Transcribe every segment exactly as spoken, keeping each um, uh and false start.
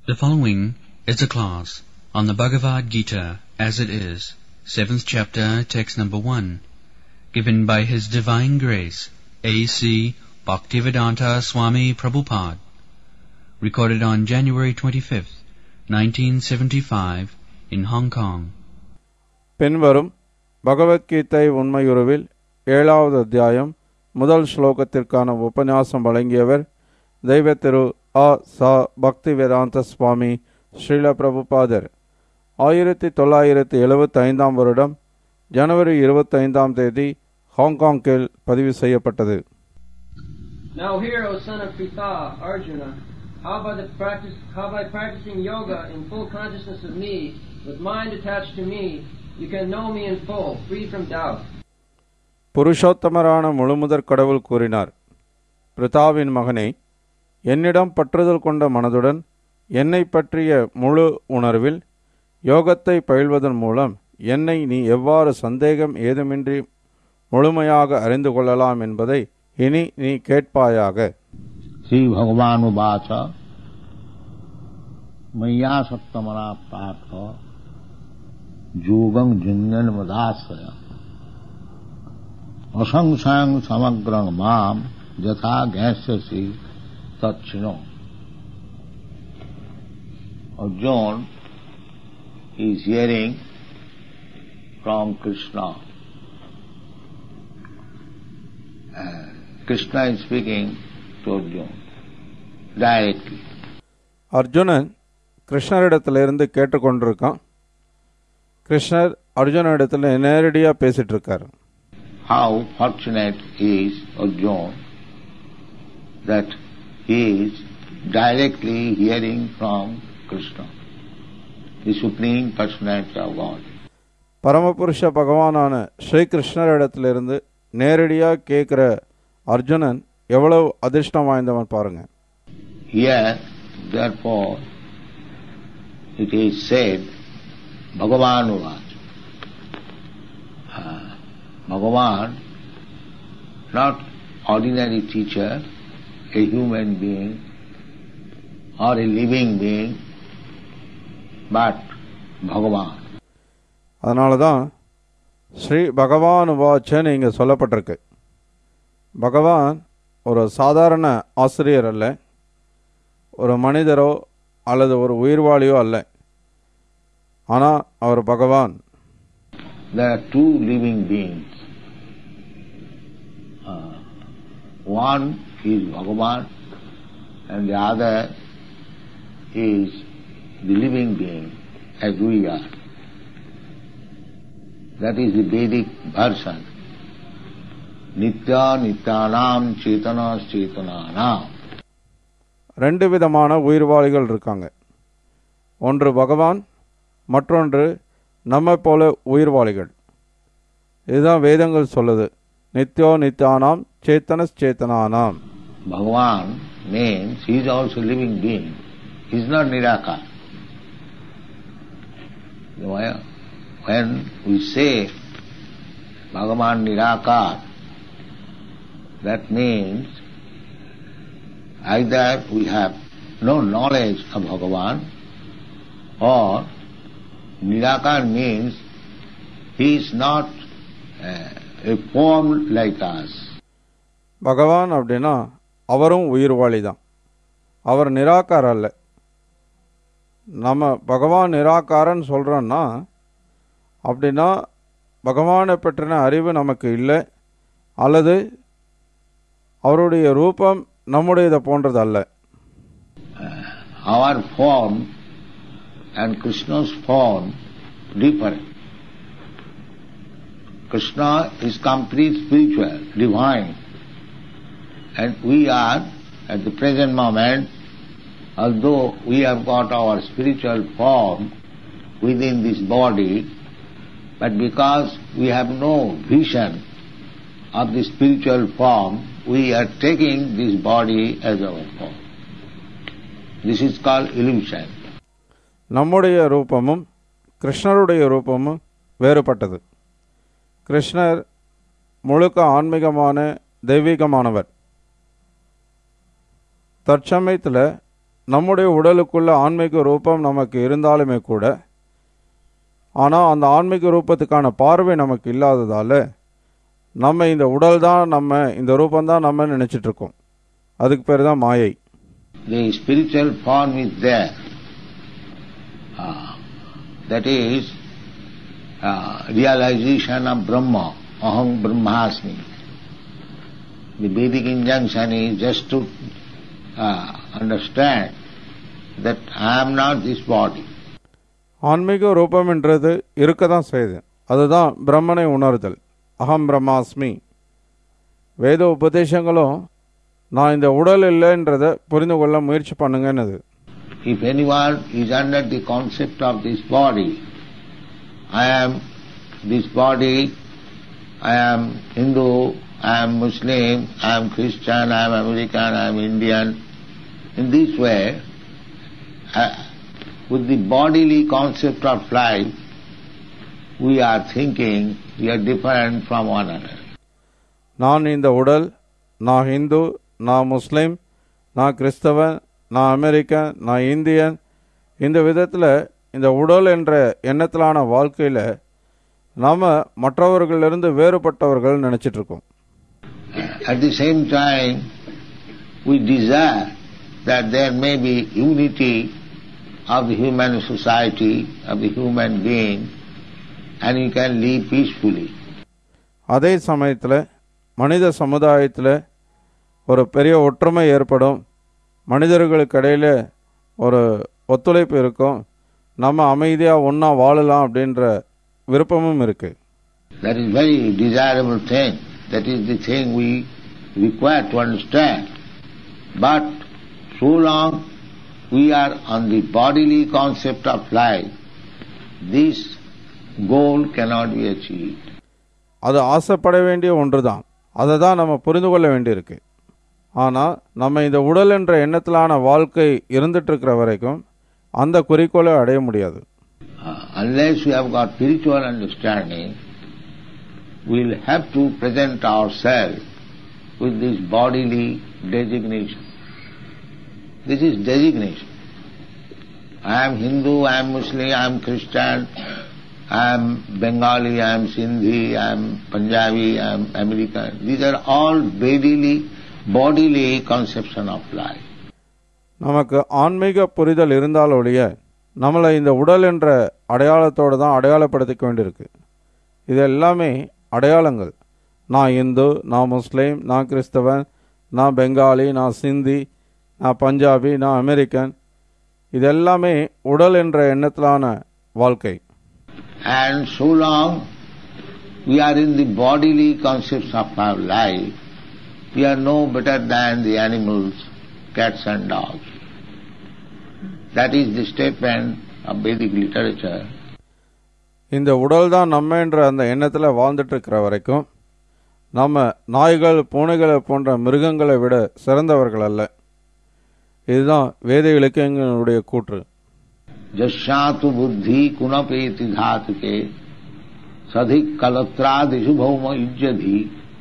The following is a class on the Bhagavad Gita as it is, seventh chapter, text number one, given by His Divine Grace, A C Bhaktivedanta Swami Prabhupada, recorded on January twenty-fifth, nineteen seventy-five, in Hong Kong. பின்வரும் பகவத்கீதை உண்மையுருவில் ஏழாவது அத்தியாயம் முதல் ஸ்லோகத்திற்கான உபன்யாசம் வழங்கியவர் தெய்வ திரு ஆ சா பக்திவேதாந்த சுவாமி ஸ்ரீல பிரபுபாதர். ஆயிரத்தி தொள்ளாயிரத்தி எழுபத்தி ஐந்தாம் வருடம் ஜனவரி இருபத்தைந்தாம் தேதி ஹாங்காங்கில் பதிவு செய்யப்பட்டது. Now hear, O son of Pritha, Arjuna, how by the practice, how by practicing yoga in full consciousness of me, with mind attached to me, you can know me in full, free from doubt. புருஷோத்தமரான முழுமுதற் கடவுள் கூறினார், பிரிதாவின் மகனே, என்னிடம் பற்றுதல் கொண்ட மனதுடன் என்னை பற்றிய முழு உணர்வில் யோகத்தை பயில்வதன் மூலம் என்னை நீ எவ்வாறு சந்தேகம் ஏதுமின்றி முழுமையாக அறிந்து கொள்ளலாம் என்பதை இனி நீ கேட்பாயாக. ஸ்ரீ பகவான் உவாச மய்யா சப்தமனா பார்த்த யோகம் ஜுஞ்சன் மதாஸ்ரய அசங்சாங் சமக்ரங் மாம் யதா கேஸ்யசி தச்சினோ. Arjuna is hearing from Krishna. And Krishna is speaking to Arjuna directly. Arjunan கிருஷ்ணரிடத்திலிருந்து கேட்டுக்கொண்டிருக்கான். கிருஷ்ணர் அர்ஜுனிடத்தில் நேரடியாக பேசிட்டு இருக்கார். How fortunate is Arjuna that he is directly hearing from Krishna, the Supreme Personality of God. பரமபுருஷ பகவானான ஸ்ரீ கிருஷ்ணரிடத்திலிருந்து நேரடியாக கேட்கிற அர்ஜுனன் எவ்வளவு அதிர்ஷ்டம் வாய்ந்தவன் பாருங்க. Here, therefore, it is said, Bhagavan Uvacha. Uh, Bhagavan, not ordinary teacher, a human being or a living being, but Bhagavan. அதனால தான் ஸ்ரீ பகவான் உவாச்சன்னு இங்கே சொல்லப்பட்டிருக்கு. பகவான் ஒரு சாதாரண ஆசிரியர் அல்ல, ஒரு மனிதரோ அல்லது ஒரு உயிர்வாளியோ அல்ல, ஆனால் அவர் பகவான். There are two living beings. Uh, one is Bhagavan and the other is the living being as we are. That is the Vedic version. Nitya Nityanam Chetana Chetananam. ரெண்டு விதமான உயிர்வாளிகள் இருக்காங்க. ஒன்று பகவான், மற்றொன்று நம்ம போல உயிர்வாளிகள். இதுதான் வேதங்கள் சொல்லுது. நித்யோ நித்யானாம் சேத்தனஸ் சேத்தனானாம். Bhagavan means he is also a living being. He is not Nirakar. When we say Bhagavan Nirakar, that means either we have no knowledge of Bhagavan, or Nirakar means he is not uh, a form like us. பகவான் அப்படின்னா அவரும் உயிர்வாளி தான், அவர் நிராகார அல்ல. நம்ம பகவான் நிராகாரன்னு சொல்கிறோன்னா அப்படின்னா பகவானை பற்றின அறிவு நமக்கு இல்லை, அல்லது அவருடைய ரூபம் நம்முடையதை போன்றது அல்ல. Our form and Krishna's form differ. Krishna is complete spiritual, divine, and we are at the present moment, although we have got our spiritual form within this body, but because we have no vision of the spiritual form, we are taking this body as our form. This is called illusion. நம்முடைய ரூபமும் கிருஷ்ணருடைய ரூபமும் வேறுபட்டது. கிருஷ்ணர் முழுக்க ஆன்மீகமான தெய்வீகமானவர். தற்சமயத்தில் நம்முடைய உடலுக்குள்ள ஆன்மீக ரூபம் நமக்கு இருந்தாலுமே கூட, ஆனால் அந்த ஆன்மீக ரூபத்துக்கான பார்வை நமக்கு இல்லாததால் நம்ம இந்த உடல் தான் நம்ம, இந்த ரூபந்தான் நம்ம நினச்சிட்டு இருக்கோம். அதுக்கு பேர் தான் மாயை. The spiritual form is there. Uh, that is uh, realization of Brahma, Aham Brahmasmi. The Vedic injunction is just to uh, understand that I am not this body. ஆன்மீக ரூபம் என்றது இருக்க தான் செய்யுது. அதுதான் பிரம்மனை உணர்தல், அகம் பிரம்மாஸ்மி. வேத உபதேசங்களும் நான் இந்த உடல் இல்லைன்றதை புரிந்து கொள்ள முயற்சி பண்ணுங்கன்னு. If anyone is under the concept of this body, I am this body, I am Hindu, I am Muslim, I am Christian, I am American, I am Indian. In this way, uh, with the bodily concept of life, we are thinking we are different from one another. நான் இந்த உடல், நான் ஹிந்து, நான் முஸ்லீம், நான் கிறிஸ்தவன், நான் American, நான் Indian, இந்த விதத்தில் இந்த உடல் என்ற எண்ணத்திலான வாழ்க்கையில் நாம் மற்றவர்களிலிருந்து வேறுபட்டவர்கள் நினச்சிட்ருக்கோம். At the same time, we desire that there may be unity of the human society, of the human being, and we can live peacefully. அதே சமயத்தில் மனித சமுதாயத்தில் ஒரு பெரிய ஒற்றுமை ஏற்படும், மனிதர்களுக்கு இடையில் ஒரு ஒத்துழைப்பு இருக்கும், நம்ம அமைதியாக ஒன்றா வாழலாம் அப்படின்ற விருப்பமும் இருக்குது. That is very desirable thing. That is the thing we require to understand. But so long we are on the bodily concept of life, this goal cannot be achieved. அது ஆசைப்பட வேண்டிய ஒன்று தான், அதை தான் நம்ம புரிந்து கொள்ள வேண்டியிருக்கு. ஆனால் நம்ம இந்த உடல் என்ற எண்ணத்திலான வாழ்க்கை இருந்துட்டு இருக்கிற வரைக்கும் அந்த குறிக்கோளை அடைய முடியாது. Uh, unless we have got spiritual understanding, we will have to present ourselves with this bodily designation. This is designation. I am Hindu, I am Muslim, I am Christian, I am Bengali, I am Sindhi, I am Punjabi, I am American. These are all bodily, bodily conception of life. நமக்கு ஆன்மீக புரிதல் இருந்தால் ஒழிய நம்மளை இந்த உடல் என்ற அடையாளத்தோடு தான் அடையாளப்படுத்திக்க வேண்டியிருக்கு. இது எல்லாமே அடையாளங்கள். நான் இந்து, நான் முஸ்லீம், நான் கிறிஸ்தவன், நான் பெங்காலி, நான் சிந்தி, நான் பஞ்சாபி, நான் அமெரிக்கன், இது எல்லாமே உடல் என்ற எண்ணத்திலான வாழ்க்கை. And so long we are in the bodily concepts of our life, we are no better than the animals, cats and dogs. That is the statement of Vedic literature. இந்த உடல் தான் நம்ம என்ற அந்த எண்ணத்தில் வாழ்ந்துட்டு இருக்கிற வரைக்கும் நம்ம நாய்கள், பூனைகளை போன்ற மிருகங்களை விட சிறந்தவர்கள் அல்ல. இதுதான் வேத இலக்கியங்களுடைய கூற்று. ஜஸ்யாத்து புத்தி குணபேதி தாத்துகே சதிக் கலத்ராதிஷு பௌம யுஜ்யதி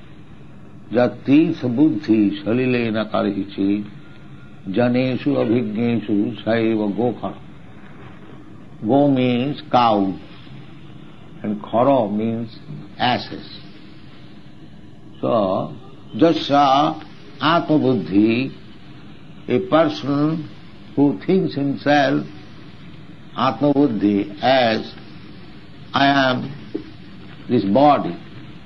ஜத்தீர்ஷ புத்தி சலிலேன கர்ஹிச்சி ஜனேஷு அபிஜ்ஞேஷு சைவ Khokhar. Go means cows and khara means asses. So, jasya atma-buddhi, a person who thinks himself atma-buddhi as I am this body.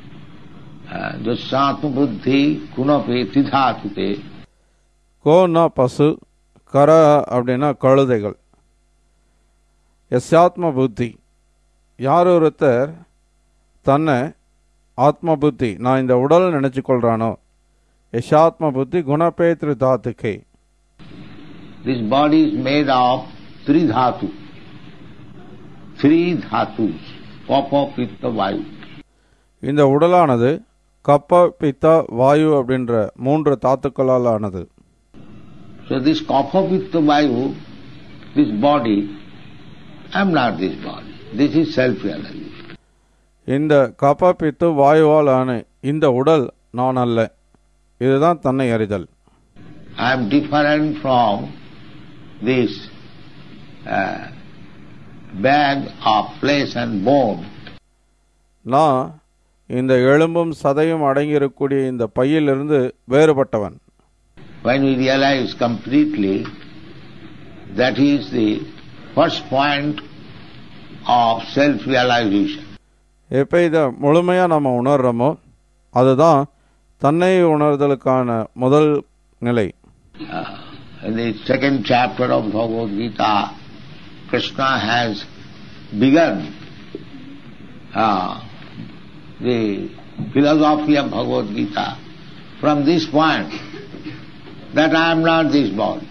Jasya atma-buddhi kunape tidhatuke. கோன்னா பசு, கர அப்படின்னா கழுதைகள். யஸ்யாத்ம புத்தி, யார் ஒருத்தர் தன்னை ஆத்ம புத்தி, நான் இந்த உடல் நினைச்சு கொள்றானோ, யசாத்ம புத்தி குணபேத்ரு தாத்துக்கே. This body is made of three dhatu, three dhatus, kapha, pitta, vayu. இந்த உடலானது கப்ப, பித்தா, வாயு அப்படின்ற மூன்று தாத்துக்களால் ஆனது. So this kapha, pitta, vayu, this body, I am not this body. This is self-realization. இந்த கப்ப, பித்து, வாயுவால் ஆன இந்த உடல் நான் அல்ல, இதுதான் தன்னை அறிதல். I am different from this uh, bag of flesh and bone. நான் இந்த எலும்பும் சதையும் அடங்கியிருக்கக்கூடிய இந்த பையிலிருந்து வேறுபட்டவன். When we realize completely, that is the first point of self-realization. எப்போ இதை முழுமையாக நம்ம உணர்றோமோ அதுதான் தன்னை உணர்தலுக்கான முதல் நிலை. Uh, in the second chapter of Bhagavad Gita, Krishna has begun uh, the philosophy of Bhagavad Gita from this point, that I am not this body.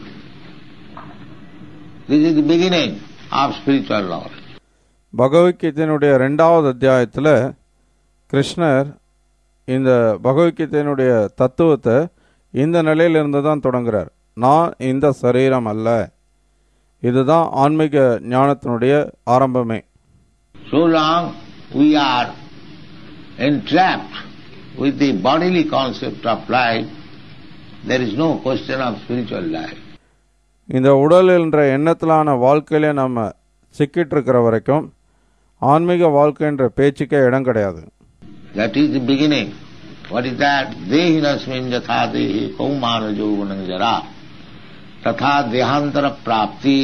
This is the beginning of spiritual knowledge. பகவத்கீதையினுடைய ரெண்டாவது அத்தியாயத்தில் கிருஷ்ணர் இந்த பகவத்கீதையினுடைய தத்துவத்தை இந்த நிலையிலிருந்து தான் தொடங்குகிறார். நான் இந்த சரீரம் அல்ல. இதுதான் ஆன்மீக ஞானத்தினுடைய ஆரம்பமே. So long we are entrapped with the bodily concept of life, there is no question of spiritual life. இந்த உடல் என்ற எண்ணத்திலான வாழ்க்கையிலே நம்ம சிக்கிட்டு இருக்கிற வரைக்கும் ஆன்மீக வாழ்க்கை என்ற பேச்சுக்கே இடம் கிடையாது. That is the beginning. What is that? Dehinasmin jatha dehi kaumana jovanam jara tatha dehantara prapti.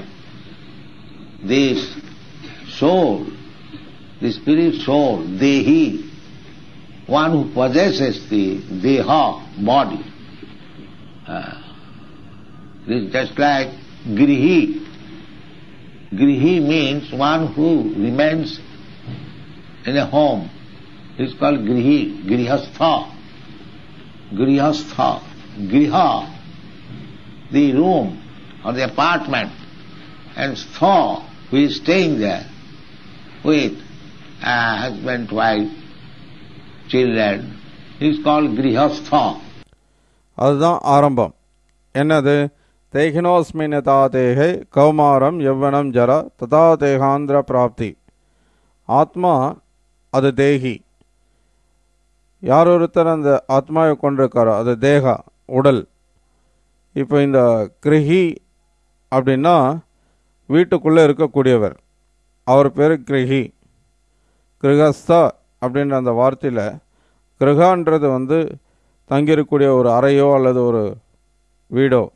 This soul, the spirit soul, dehi, one who possesses the deha, body. Uh, this is just like grihi. Grihi means one who remains in a home. It is called grihi, grihastha. Grihastha, griha, the room or the apartment, and stha, who is staying there with a husband, wife, children, is called grihastha. அதுதான் ஆரம்பம். என்னது? தேகினோஸ்மின் யதா தேகே கௌமாரம் யவ்வனம் ஜர ததா தேகாந்திர பிராப்தி. ஆத்மா அது தேகி. யார் ஒருத்தர் அந்த ஆத்மாவை கொண்டிருக்காரோ அது தேகா, உடல். இப்போ இந்த கிரகி அப்படின்னா வீட்டுக்குள்ளே இருக்கக்கூடியவர், அவர் பேர் கிரகி. கிரகஸ்தா அப்படின்ற அந்த வார்த்தையில் கிரகான்றது வந்து தங்கியிருக்கக்கூடிய ஒரு அறையோ அல்லது ஒரு வீடோ.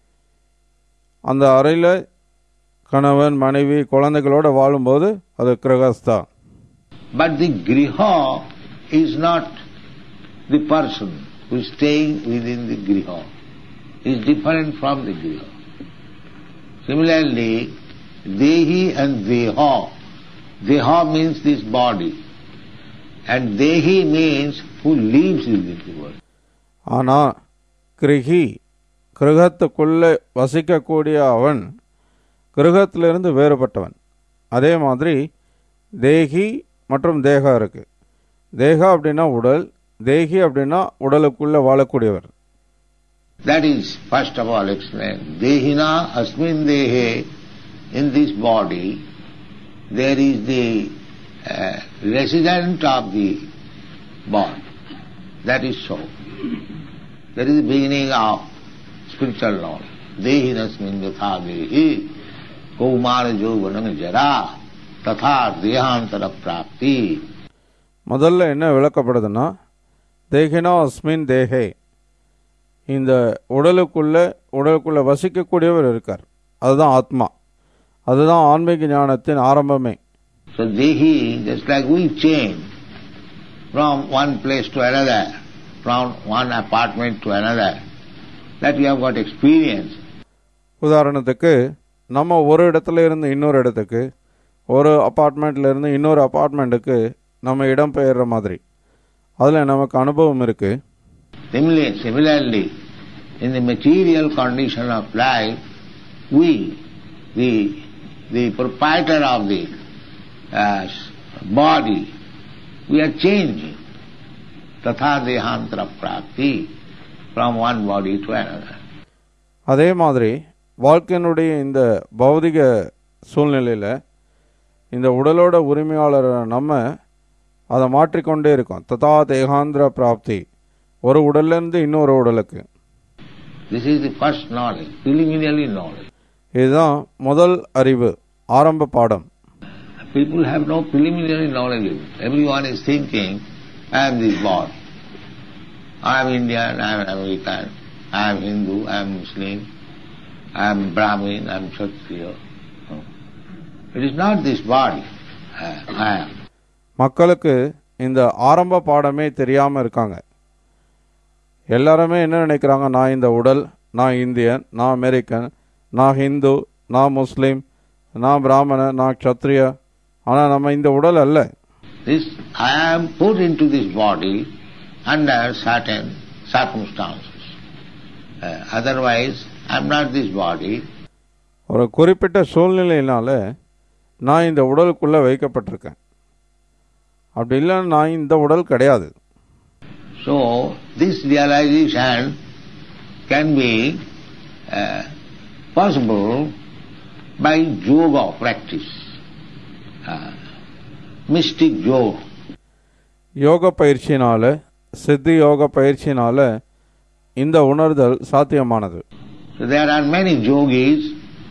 அந்த அறையில் கணவன் மனைவி குழந்தைகளோடு வாழும்போது அது கிரகஸ்தா. But the griha is not the person who is staying within the griha. It is different from the griha. Similarly, dehi and deha. Deha means this body, and dehi means who lives within the world. ஆனால் கிரகி கிரகத்துக்குள்ளே வசிக்கக்கூடிய அவன் கிரகத்திலிருந்து வேறுபட்டவன். அதே மாதிரி தேகி மற்றும் தேகா இருக்கு. தேகா அப்படின்னா உடல், தேகி அப்படின்னா உடலுக்குள்ளே வாழக்கூடியவர். That is first of all explained. Dehina asmin dehe, in this body there is the uh, resident of the body. That is so. That is the beginning of spiritual knowledge. Dehinasmin yatha dehi kaumara jovanam jara tatha dehantara prapti. முதல்ல என்ன விளக்கப்படுதுன்னா, தேகினா அஸ்மின் தேகே, இந்த உடலுக்குள்ளே உடலுக்குள்ளே வசிக்கக்கூடியவர் இருக்கார். அதுதான் ஆத்மா. அதுதான் ஆன்மீக ஞானத்தின் ஆரம்பமே. So dehi, just like we change from one place to another, from one apartment to another, that we have got experience. உதாரணத்துக்கு நம்ம ஒரு இடத்துல இருந்து இன்னொரு இடத்துக்கு, ஒரு அப்பார்ட்மெண்ட்ல இருந்து இன்னொரு அப்பார்ட்மெண்ட்டுக்கு நம்ம இடம் பெயர்ற மாதிரி அதில் நமக்கு அனுபவம் இருக்கு. Similarly, similarly, in the material condition of life, we, the the proprietor of the uh, body, we are changing. Tatha dehantara prapti, from one body to another. அதே மாதிரி வாழ்க்கையினுடைய இந்த பௌதிக சூழ்நிலையில் இந்த உடலோட உரிமையாளர் நம்ம அதை மாற்றிக்கொண்டே இருக்கோம். ததா தேகாந்திர பிராப்தி, ஒரு உடல்லேருந்து இன்னொரு உடலுக்கு. This is the first knowledge, preliminary knowledge. இதுதான் முதல் அறிவு, ஆரம்ப பாடம். People have no preliminary knowledge. Everyone is thinking, I am this body. I am Indian, I am American, I am Hindu, I am Muslim, I am Brahmin, I am Kshatriya. It is not this body. I am. மக்களுக்கு இந்த ஆரம்ப பாடமே தெரியாமல் இருக்காங்க. எல்லாருமே என்ன நினைக்கிறாங்க, நான் இந்த உடல், நான் இந்தியன், நான் அமெரிக்கன், நான் ஹிந்து, நான் முஸ்லீம், நான் பிராமணன், நான் க்ஷத்ரியா. ஆனால் நம்ம இந்த உடல் அல்ல. This I am put into this body under certain circumstances. Uh, otherwise, I am not this body. ஒரு குறிப்பிட்ட சூழ்நிலையினால நான் இந்த உடலுக்குள்ளே வைக்கப்பட்டிருக்கேன். அப்படி இல்லைன்னா நான் இந்த உடல் கிடையாது. So, this realization can be uh, possible by yoga practice, uh, mystic yoga. யோக பயிற்சியினால, சித்தி யோக பயிற்சியினால இந்த உணர்தல் சாத்தியமானது. So there are many yogis,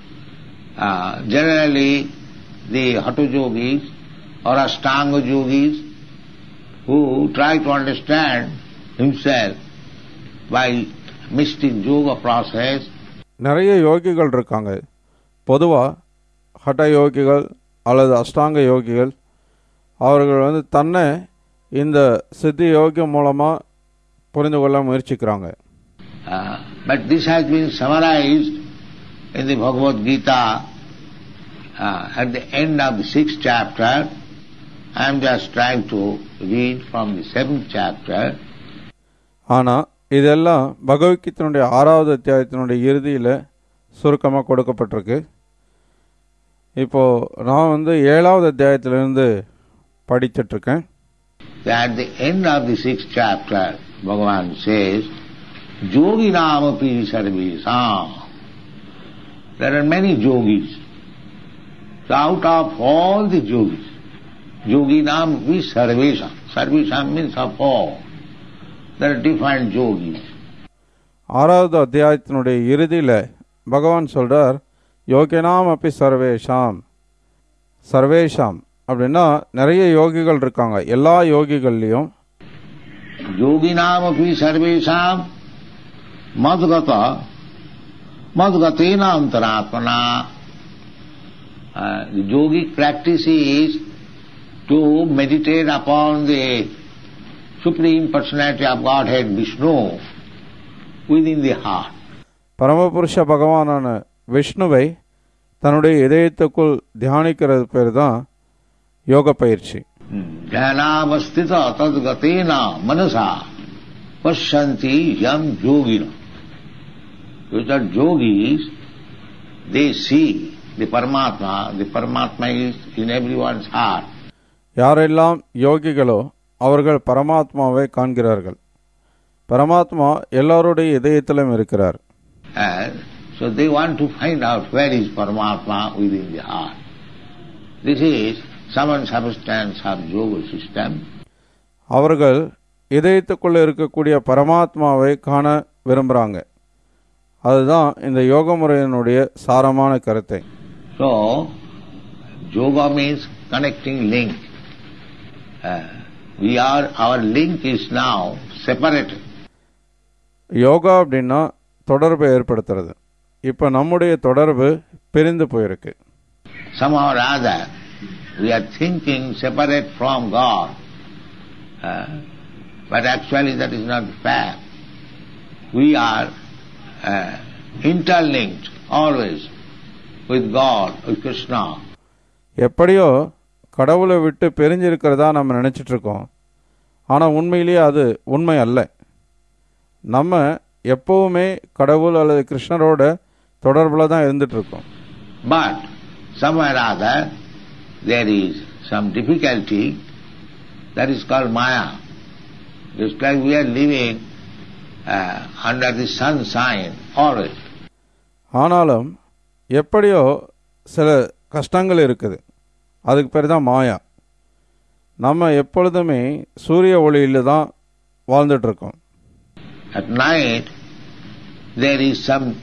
uh, generally the hatha yogis or ashtanga yogis, who try to understand himself by mystic yoga process. நிறைய யோகிகள் இருக்காங்க. பொதுவாக ஹட யோகிகள் அல்லது அஷ்டாங்க யோகிகள், அவர்கள் வந்து தன்னை இந்த சித்தி யோகியம் மூலமாக புரிந்து கொள்ள முயற்சிக்கிறாங்க. Uh, but this has been summarized in the Bhagavad Gita uh, at the end of the sixth chapter. I am just trying to read from the seventh chapter. ஆனால் இதெல்லாம் பகவத்கீதையினுடைய ஆறாவது அத்தியாயத்தினுடைய இறுதியில் சுருக்கமாக கொடுக்கப்பட்டிருக்கு. இப்போது நான் வந்து ஏழாவது அத்தியாயத்திலிருந்து படிச்சிட்ருக்கேன். At the end of the sixth chapter, Bhagavan says, Yoginam api sarvesam. There are many yogis. So out of all the yogis, Yoginam api sarvesam. Sarvesam means of all. There are different yogis. ஆறாவது அத்தியாயத்தினுடைய இறுதியில் பகவான் சொல்றார், யோகினாம் அப்பி சர்வேஷாம். சர்வேஷாம் அப்படின்னா நிறைய யோகிகள் இருக்காங்க. எல்லா யோகிகள்லையும் யோகினாம் அப்பி சர்வேஷாம் மத்கத மத்கதேன அந்தராத்மனா. The yogic practice is to meditate upon the Supreme Personality of Godhead Vishnu within the heart. பரமபுருஷ பகவானான விஷ்ணுவை தன்னுடைய இதயத்துக்குள் தியானிக்கிறது பேர் தான் யோக பயிற்சி. ஞானாவஸ்தித தத்கதேன மனசா பஷ்யந்தி யம் யோகினா. Those are yogis, they see the Paramatma. The Paramatma is in everyone's heart. யாரெல்லாம் யோகிகளோ அவர்கள் பரமாத்மாவை காண்கிறார்கள். பரமாத்மா எல்லாருடைய இதயத்திலும் இருக்கிறார். And so they want to find out where is Paramatma within the heart. This is some substance of yoga system. அவர்கள் இதயத்துக்குள்ள இருக்கக்கூடிய பரமாத்மாவை காண விரும்புகிறாங்க. அதுதான் இந்த யோக முறையினுடைய சாரமான கருத்தை. So yoga means connecting link. Uh, we are our link is now separated. Yoga அப்படின்னா தொடர்பை ஏற்படுத்துறது. இப்போ நம்முடைய தொடர்பு பிரிந்து போயிருக்கு. Somehow or other we are thinking separate from God, uh, but actually that is not the fact. We are uh, interlinked always with God, with Krishna. எப்படியோ கடவுளை விட்டு பிரிஞ்சிருக்கிறதா நம்ம நினைச்சிட்டு இருக்கோம். ஆனால் உண்மையிலேயே அது உண்மை அல்ல. நம்ம எப்பவுமே கடவுள் அல்லது கிருஷ்ணரோட தொடர்பில் தான் இருந்துட்டு இருக்கோம். But somewhere or other there is some difficulty that is called Maya. Just like we are living uh, under the sunshine always. ஆனாலும் எப்படியோ சில கஷ்டங்கள் இருக்குது. அதுக்கு பேர் தான் மாயா. நம்ம எப்பொழுதுமே சூரிய ஒளியில் தான் வாழ்ந்துட்டு இருக்கோம். At night there is some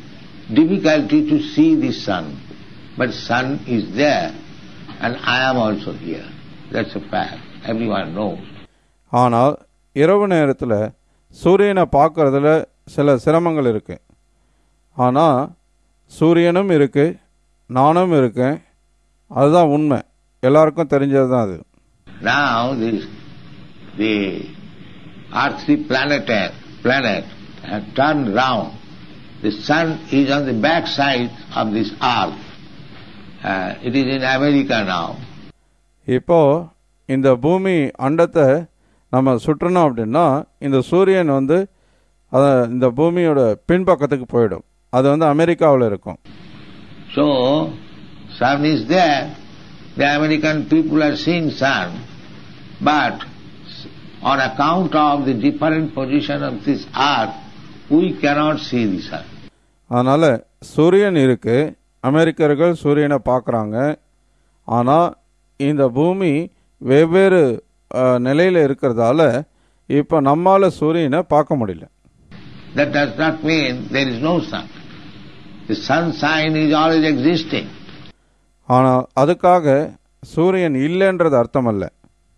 difficulty to see the sun. But sun is there and I am also here. That's a fact. Everyone knows. ஆனால் இரவு நேரத்தில் சூரியனை பார்க்கறதுல சில சிரமங்கள் இருக்கு. ஆனால் சூரியனும் இருக்கு, நானும் இருக்கேன். அதுதான் உண்மை, எல்லாருக்கும் தெரிஞ்சது தான் அது. Now this, the earthly planet, planet has turned round. The sun is on the back side of this earth. Uh, it is in America now. இப்போ இந்த பூமி அண்டத்தை நம்ம சுற்றணும் அப்படின்னா இந்த சூரியன் வந்து அத இந்த பூமியோட பின்பக்கத்துக்கு போயிடும். அது வந்து அமெரிக்காவில் இருக்கும். So sun is there. The American people are seeing sun, but on account of the different position of this earth, we cannot see the sun. அதனால சூரியன் இருக்கு, அமெரிக்கர்கள் சூரியனை பார்க்குறாங்க. ஆனால் இந்த பூமி வெவ்வேறு நிலையில் இருக்கிறதால இப்போ நம்மால சூரியனை பார்க்க முடியல. That does not mean there is no sun. The sunshine is always existing. ஆனால் அதுக்காக சூரியன் இல்லைன்றது அர்த்தம் அல்ல.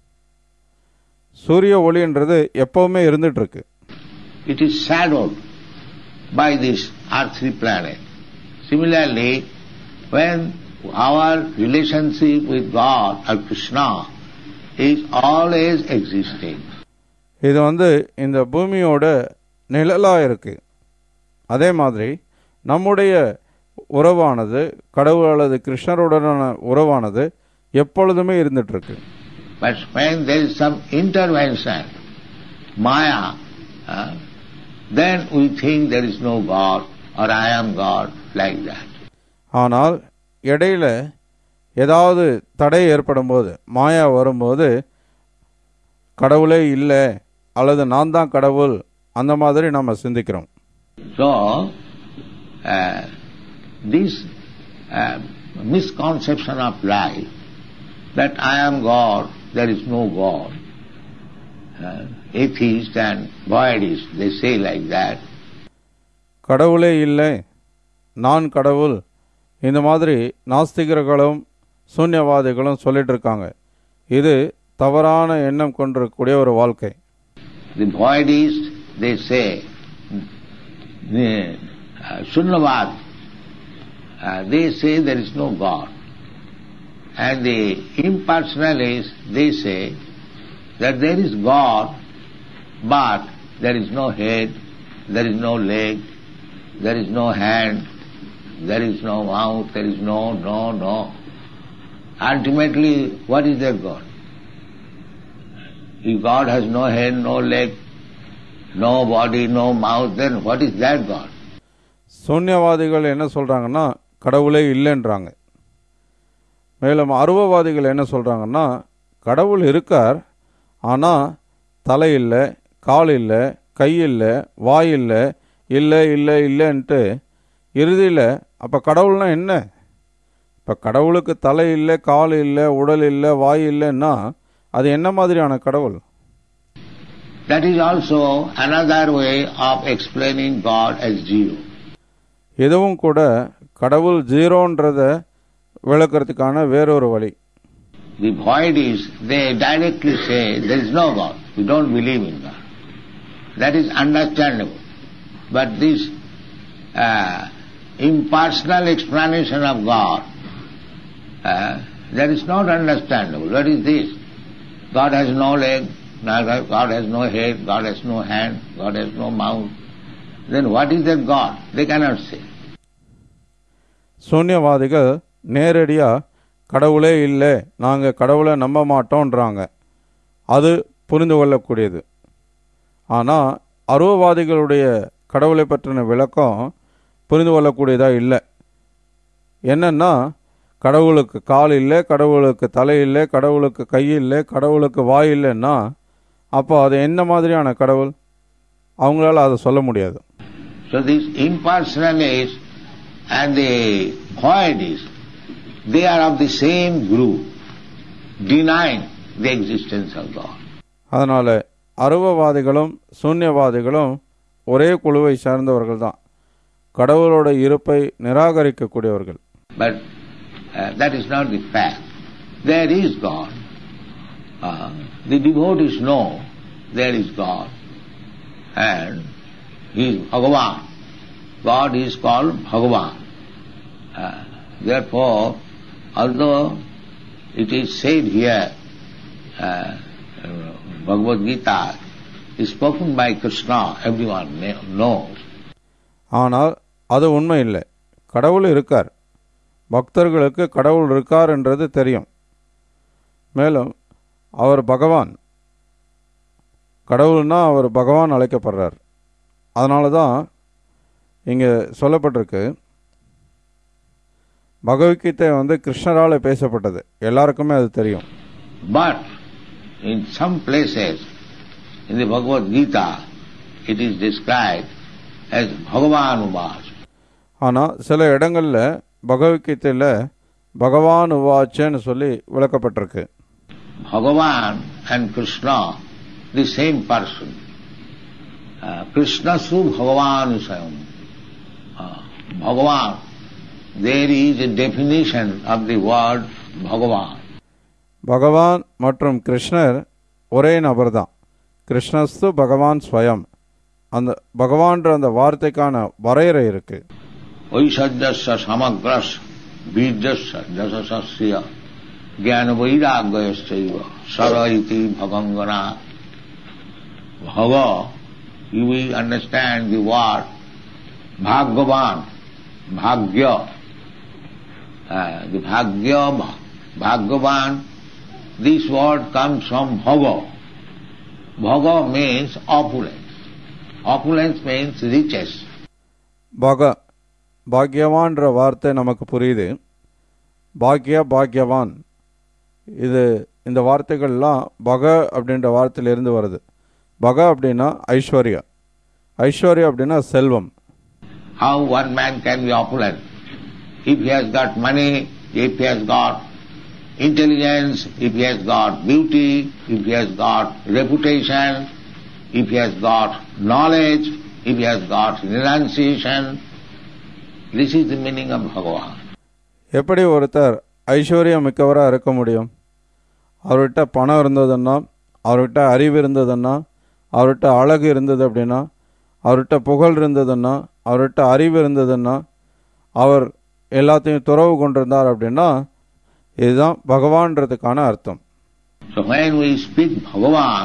சூரிய ஒளின்றது எப்பவுமே இருந்துட்டு இருக்கு. It is shadowed by this earthly planet. Similarly, when our relationship with God or Krishna is always existing. இது வந்து இந்த பூமியோட நிழலாக இருக்கு. அதே மாதிரி நம்முடைய உறவானது கடவுள் அல்லது கிருஷ்ணருடனான உறவானது எப்பொழுதுமே இருந்துட்டு இருக்கு. But when there is some intervention, Maya, uh, then we think there is no God or I am God, like that. ஆனால் இடையில ஏதாவது தடை ஏற்படும் போது, மாயா வரும்போது கடவுளே இல்லை அல்லது நான் தான் கடவுள், அந்த மாதிரி நாம சிந்திக்கிறோம். So uh, this uh, misconception of life that I am God, there is no God, uh, atheists and voidists, they say like that. கடவுளே இல்லை, நான் கடவுள், இந்த மாதிரி நாஸ்திகர்களும் சூன்யவாதிகளும் சொல்லிட்டு இருக்காங்க. இது தவறான எண்ணம் கொண்டிருக்கக்கூடிய ஒரு வாழ்க்கை. The voidists, they say, the uh, Sunyavad, uh, they say there is no God. And the impersonalists, they say that there is God, but there is no head, there is no leg, there is no hand, there is no mouth, there is no, no, no. Ultimately, what is their God? If God has no head, no leg, no body, no mouth, then what is that God? சூன்யவாதிகள் என்ன சொல்றாங்கன்னா கடவுளே இல்லைன்றாங்க. மேலும் அருவவாதிகள் என்ன சொல்றாங்கன்னா கடவுள் இருக்கார், ஆனால் தலை இல்லை, கால் இல்லை, கை இல்லை, வாய் இல்லை, இல்லை இல்லை இல்லைன்ட்டு இறுதியில் அப்போ கடவுள்னா என்ன? இப்போ கடவுளுக்கு தலை இல்லை, கால் இல்லை, உடல் இல்லை, வாய் இல்லைன்னா அது என்ன மாதிரியான கடவுள்? That is also another way of explaining God as zero. இதுவும் கூட கடவுள் ஜீரோன்றத விளக்கிறதுக்கான வேறொரு வழி. The voidists, they directly say there is no God. We don't believe in God. That is understandable. But this uh, impersonal explanation of God, uh, that is not understandable. What is this? God has no leg, God has no head, God has no hand, God has no mouth. Then what is that God? They cannot say. சூன்யவாதிகள் நேரடியாக கடவுளே இல்லை, நாங்கள் கடவுளை நம்ப மாட்டோன்றாங்க. அது புரிந்து கொள்ளக்கூடியது. ஆனால் அருவவாதிகளுடைய கடவுளை பற்றின விளக்கம் புரிந்து கொள்ளக்கூடியதாக இல்லை. என்னன்னா கடவுளுக்கு கால் இல்லை, கடவுளுக்கு தலை இல்லை, கடவுளுக்கு கை இல்லை, கடவுளுக்கு வாய் இல்லைன்னா அப்போ அது என்ன மாதிரியான கடவுள்? அவங்களால அதை சொல்ல முடியாது. So these impersonalists and the voidists, they are of the same group, denying the existence of God. அதனால் அருவவாதிகளும் சூன்யவாதிகளும் ஒரே குழுவை சார்ந்தவர்கள் தான். கடவுளோட இருப்பை நிராகரிக்கக்கூடியவர்கள். But uh, that is not the fact. There is God. Uh, the devotees know there is God, and He is Bhagavan. God is called Bhagavan. Uh, therefore, although it is said here, uh, Bhagavad Gita is spoken by Krishna, everyone knows. ஆனால் அது உண்மை இல்லை. கடவுள் இருக்கார், பக்தர்களுக்கு கடவுள் இருக்கார் என்றது தெரியும். மேலும் அவர் பகவான், கடவுள்னா அவர் பகவான் அழைக்கப்படுறார். அதனால தான் இங்கே சொல்லப்பட்டிருக்கு, பகவத்கீதை வந்து கிருஷ்ணரால் பேசப்பட்டது, எல்லாருக்குமே அது தெரியும். But in some places in the Bhagavad Gita it is described as Bhagavan Uvach. ஆனால் சில இடங்களில் பகவத்கீதையில் பகவான் உவாச்சன்னு சொல்லி விளக்கப்பட்டிருக்கு. Bhagavan and Krishna, the same person. Uh, Krishna Su Bhagavan Usayam. Uh, Bhagavan, there is a definition of the word Bhagavan. பகவான் மற்றும் கிருஷ்ணர் ஒரே நபர் தான். கிருஷ்ணஸ்து பகவான் ஸ்வயம். அந்த பகவான்ற அந்த வார்த்தைக்கான வரையறை இருக்கு. ஐஷத்யஸ்ய சமக்ரஸ் பீஜஸ்ய ஜசசஸ்ய ஞான வைராக்யஸ்யைவ சரயிதி பகங்கனா. Bhava, you will understand the word Bhagavan, Bhagya. Uh, the Bhagya, Bhagavan, this word comes from Bhava. Bhava means opulence. Opulence means riches. பக பாக்யவான்ற வார்த்தை நமக்கு புரியுது. பாக்ய பாக்யவான், இது இந்த வார்த்தைகள்லாம் பக அப்படின்ற வார்த்தையிலிருந்து வருது. பக அப்படின்னா ஐஸ்வர்யா, ஐஸ்வர்யா அப்படின்னா செல்வம். How one man can be opulent? If he has got money, if he has got intelligence, if he has got beauty, if he has got reputation, if he has got knowledge, if he has got renunciation, this is the meaning of Bhagavan. எப்படி ஒருத்தர் ஐஸ்வர்யம் மிக்கவராக இருக்க முடியும்? அவர்கிட்ட பணம் இருந்ததுன்னா, அவர்கிட்ட அறிவு இருந்ததுன்னா, அவர்கிட்ட அழகு இருந்தது அப்படின்னா, அவர்கிட்ட புகழ் இருந்ததுன்னா, அவர்கிட்ட அறிவு இருந்ததுன்னா, அவர் எல்லாத்தையும் துறவு கொண்டிருந்தார் அப்படின்னா, இதுதான் பகவான்றதுக்கான அர்த்தம். So when we speak Bhagavan,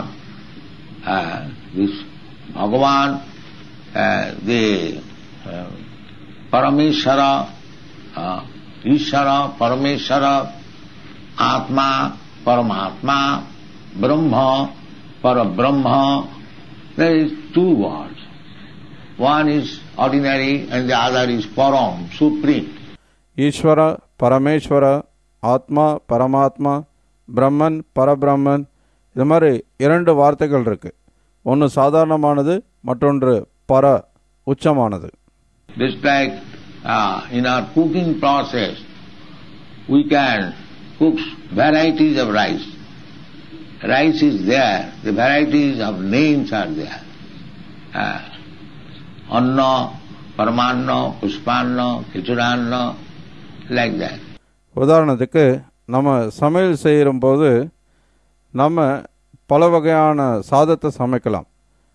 uh, this Bhagavan, uh, the uh, Parameshwara, uh, Ishvara, Parameshwara, Atma, Paramatma, Brahma, Parabrahma, there is two words. One is ordinary and the other is Param, supreme. Ishvara, Parameshwara, ஆத்மா, பரமாத்மா, பிரம்மன், பரபிரம்மன், இது மாதிரி இரண்டு வார்த்தைகள் இருக்கு. ஒன்று சாதாரணமானது, மற்றொன்று பர உச்சமானது. Just like uh, in our cooking process, we can cook varieties of rice. Rice is there, the varieties of names are there. Uh, Anna, Paramanna, Pushpanna, Kichuranna, like that. உதாரணத்துக்கு நம்ம சமையல் செய்யும்போது நம்ம பல வகையான சாதத்தை சமைக்கலாம்.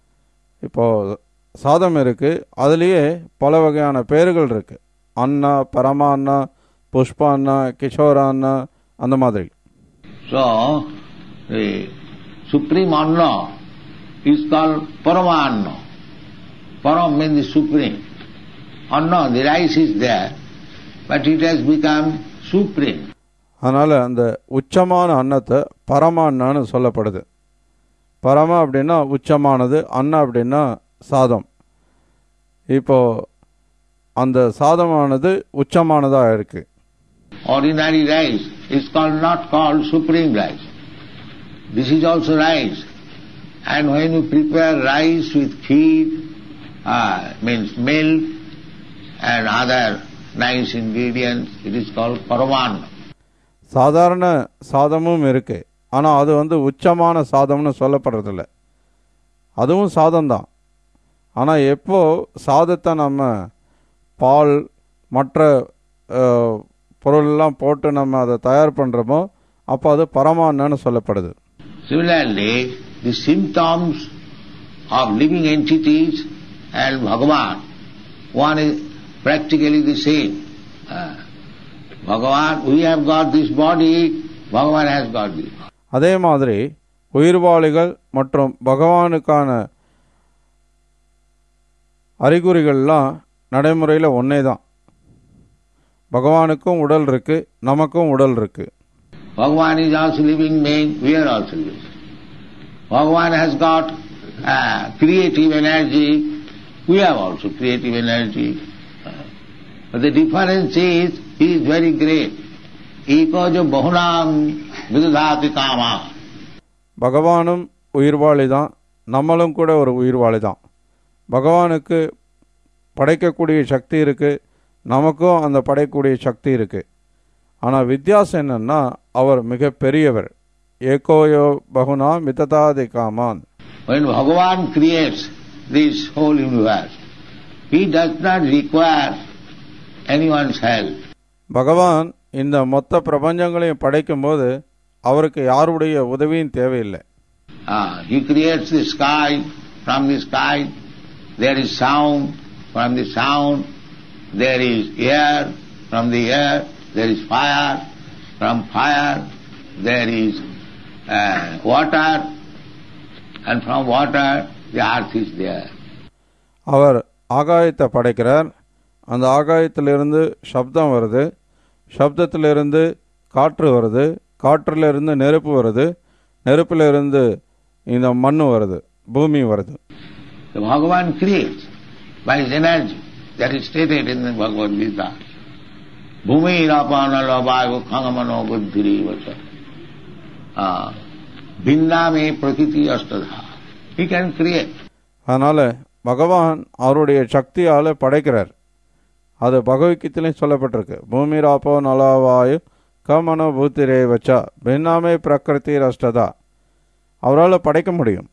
இப்போது சாதம் இருக்குது, அதுலேயே பல வகையான பேர்கள் இருக்குது. அன்னா, பரமான்னா, புஷ்பான்னா, கிஷோரான்னா, அந்த மாதிரி. So the supreme anna is called Paramanna. Param means the supreme. Anna, the rice is there, but it has become supreme. அதனால் அந்த உச்சமான அன்னத்தை பரமான்னான்னு சொல்லப்படுது. பரம அப்படின்னா உச்சமானது, அன்ன அப்படின்னா சாதம். இப்போ அந்த சாதமானது உச்சமானதாக இருக்கு. Ordinary rice is called not called supreme rice. This is also rice. And when you prepare rice with feed, uh, means milk and other nice ingredients, it is called Paramanna. சாதாரண சாதமும் இருக்கு, ஆனால் அது வந்து உச்சமான சாதம்னு சொல்லப்படுறதில்ல. அதுவும் சாதம்தான். ஆனால் எப்போ சாதத்தை நம்ம பால் மற்ற பொருளெல்லாம் போட்டு நம்ம அதை தயார் பண்ணுறோமோ அப்போ அது பரமான்னன்னு சொல்லப்படுது. Similarly, the symptoms of living entities and Bhagavan, one is practically the same. Uh, Bhagavan, we have got this body, Bhagavan has got this. அதே மாதிரி உயிர்வாளிகள் மற்றும் பகவானுக்கான அறிகுறிகள்லாம் நடைமுறையில் ஒன்றே தான். பகவானுக்கும் உடல் இருக்கு, நமக்கும் உடல் இருக்கு. Bhagavan is also living being, we are also living. Bhagavan has got uh, creative energy, we have also creative energy. Uh, but the difference is, he is very great. Eko jo bahunam vidudhati kama. பகவானும் உயிர்வாளி தான், நம்மளும் கூட ஒரு உயிர்வாளி தான். பகவானுக்கு படைக்கக்கூடிய சக்தி இருக்கு, நமக்கும் அந்த படைக்கக்கூடிய சக்தி இருக்கு. ஆனால் வித்தியாசம் என்னன்னா அவர் மிக பெரியவர். ஏகோயோ பகுனா மிததாதி காமான். When Bhagavan creates this whole universe, he does not require anyone's help. பகவான் இந்த மொத்த பிரபஞ்சங்களையும் படைக்கும் போது அவருக்கு யாருடைய உதவியும் தேவையில்லை. Ah, he creates the sky, from the sky there is sound, from the sound there is air, from the air there is fire, from fire there is uh, water, and from water the earth is there. அவர் ஆகாயத்தை படைக்கிறார், அந்த ஆகாயத்திலிருந்து சப்தம் வருது, சப்தத்திலிருந்து காற்று வருது, காற்றிலிருந்து நெருப்பு வருது, நெருப்பிலிருந்து இந்த மண் வருது, பூமி வருது. The Bhagavan creates by his energy, that is stated in the Bhagavad Gita. Bhumi rapana labhayo khangamano buddhiri vacha. Bhinname prakriti astadha. He can create. அதனால பகவான் அவருடைய சக்தியால் படைக்கிறார். அது பகவத்கீதையிலும் சொல்லப்பட்டிருக்கு. பூமி ராப்போ நலவாயு கமனோ பூத்திரே வச்சா பின்னாமே பிரகிருதி அஷ்டதா. அவரால் படைக்க முடியும்.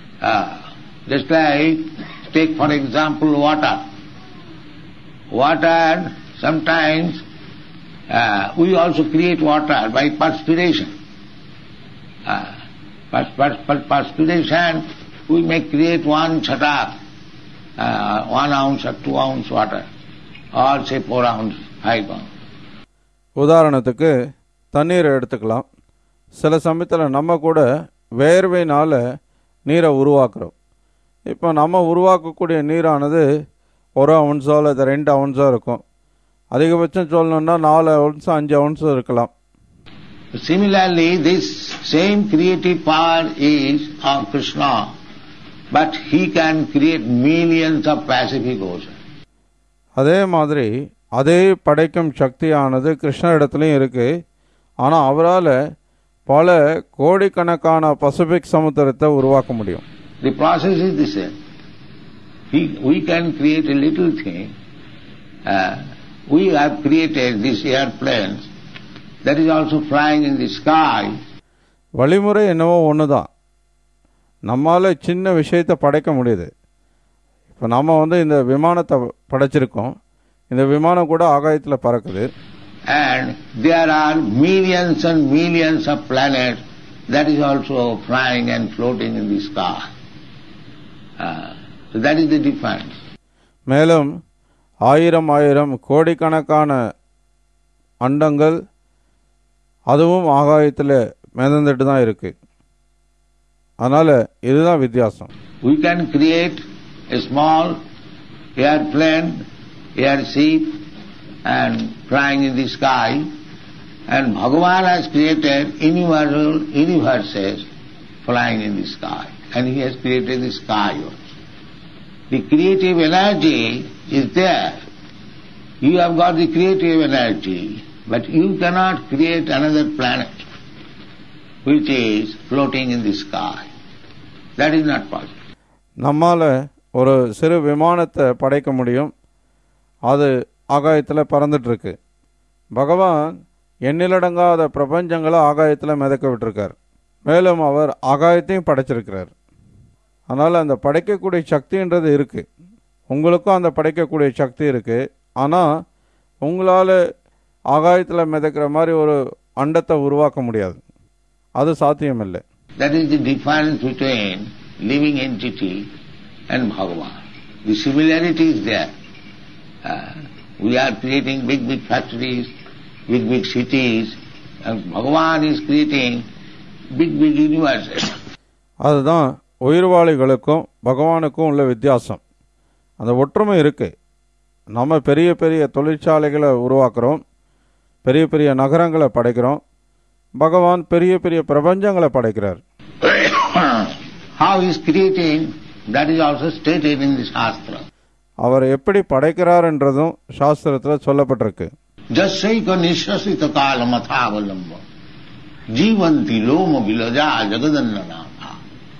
Just like, take for example water. Water, sometimes uh, we also create water by perspiration. Uh, per, per, per, perspiration, we may create one chatak, uh, one ounce or two ounce water, or say four ounce, five ounce. உதாரணத்துக்கு தண்ணீரை எடுத்துக்கலாம். சில சமயத்தில் நம்ம கூட வேர்வையினால் நீரை உருவாக்குறோம். இப்போ நம்ம உருவாக்கக்கூடிய நீரானது ஒரு அவுன்ஸோ அல்லது ரெண்டு அவுன்ஸோ இருக்கும். அதிகபட்சம் சொல்லணும்னா நாலு அவுன்ஸோ அஞ்சு அவுன்ஸோ இருக்கலாம். Similarly, this same creative power is of Krishna, but he can create millions of Pacific Ocean. அதே மாதிரி அதே படைக்கும் சக்தியானது கிருஷ்ணரிடத்துலையும் இருக்கு. ஆனால் அவரால் பல கோடிக்கணக்கான பசிபிக் சமுத்திரத்தை உருவாக்க முடியும். The process is the same. He, we can create a little thing. Uh, we have created these airplanes that is also flying in the sky. வழிமுறை என்னவோ ஒன்று தான். நம்மால் சின்ன விஷயத்தை படைக்க முடியுது. இப்போ நம்ம வந்து இந்த விமானத்தை படைச்சிருக்கோம். இந்த விமானம் கூட ஆகாயத்தில் பறக்குது. And there are millions and millions of planets that is also flying and floating in the sky. Uh, so that is the difference. மேலும் ஆயிரம் ஆயிரம் கோடிக்கணக்கான அண்டங்கள் அதுவும் ஆகாயத்தில் மிதந்துட்டு தான் இருக்கு. அதனால இதுதான் வித்தியாசம். We can create a small airplane, airship, and flying in the sky, and Bhagavan has created universal universes flying in the sky, and he has created the sky also. The creative energy is there. You have got the creative energy, but you cannot create another planet which is floating in the sky. That is not possible. நம்மால் ஒரு சிறு விமானத்தை படைக்க முடியும். அது ஆகாயத்தில் பறந்துட்டுருக்கு. பகவான் எண்ணிலடங்காத பிரபஞ்சங்களை ஆகாயத்தில் மிதக்க விட்டுருக்கார். மேலும் அவர் ஆகாயத்தையும் படைச்சிருக்கிறார். அதனால் அந்த படைக்கக்கூடிய சக்தின்றது இருக்குது. உங்களுக்கும் அந்த படைக்கக்கூடிய சக்தி இருக்குது. ஆனால் உங்களால் ஆகாயத்தில் மிதக்கிற மாதிரி ஒரு அண்டத்தை உருவாக்க முடியாது, அது சாத்தியமில்லை. That is the difference between living entity and Bhagavan. The similarity is there. Uh, we are creating big, big factories, big, big cities, and Bhagavan is creating big, big universes. அதுதான் உயிர்வாளிகளுக்கும் பகவானுக்கும் உள்ள வித்தியாசம். அந்த ஒற்றுமை இருக்கு. நம்ம பெரிய பெரிய தொழிற்சாலைகளை உருவாக்குறோம், பெரிய பெரிய நகரங்களை படைக்கிறோம். பகவான் பெரிய பெரிய பிரபஞ்சங்களை படைக்கிறார். How he is creating, that is also stated in the Shastra. அவர் எப்படி படைக்கிறார் என்றதும் சாஸ்திரத்தில் சொல்லப்பட்டிருக்கு. Jasyaika nishasita kala mathavalamba jivanti loma vilaja jagadannanatha.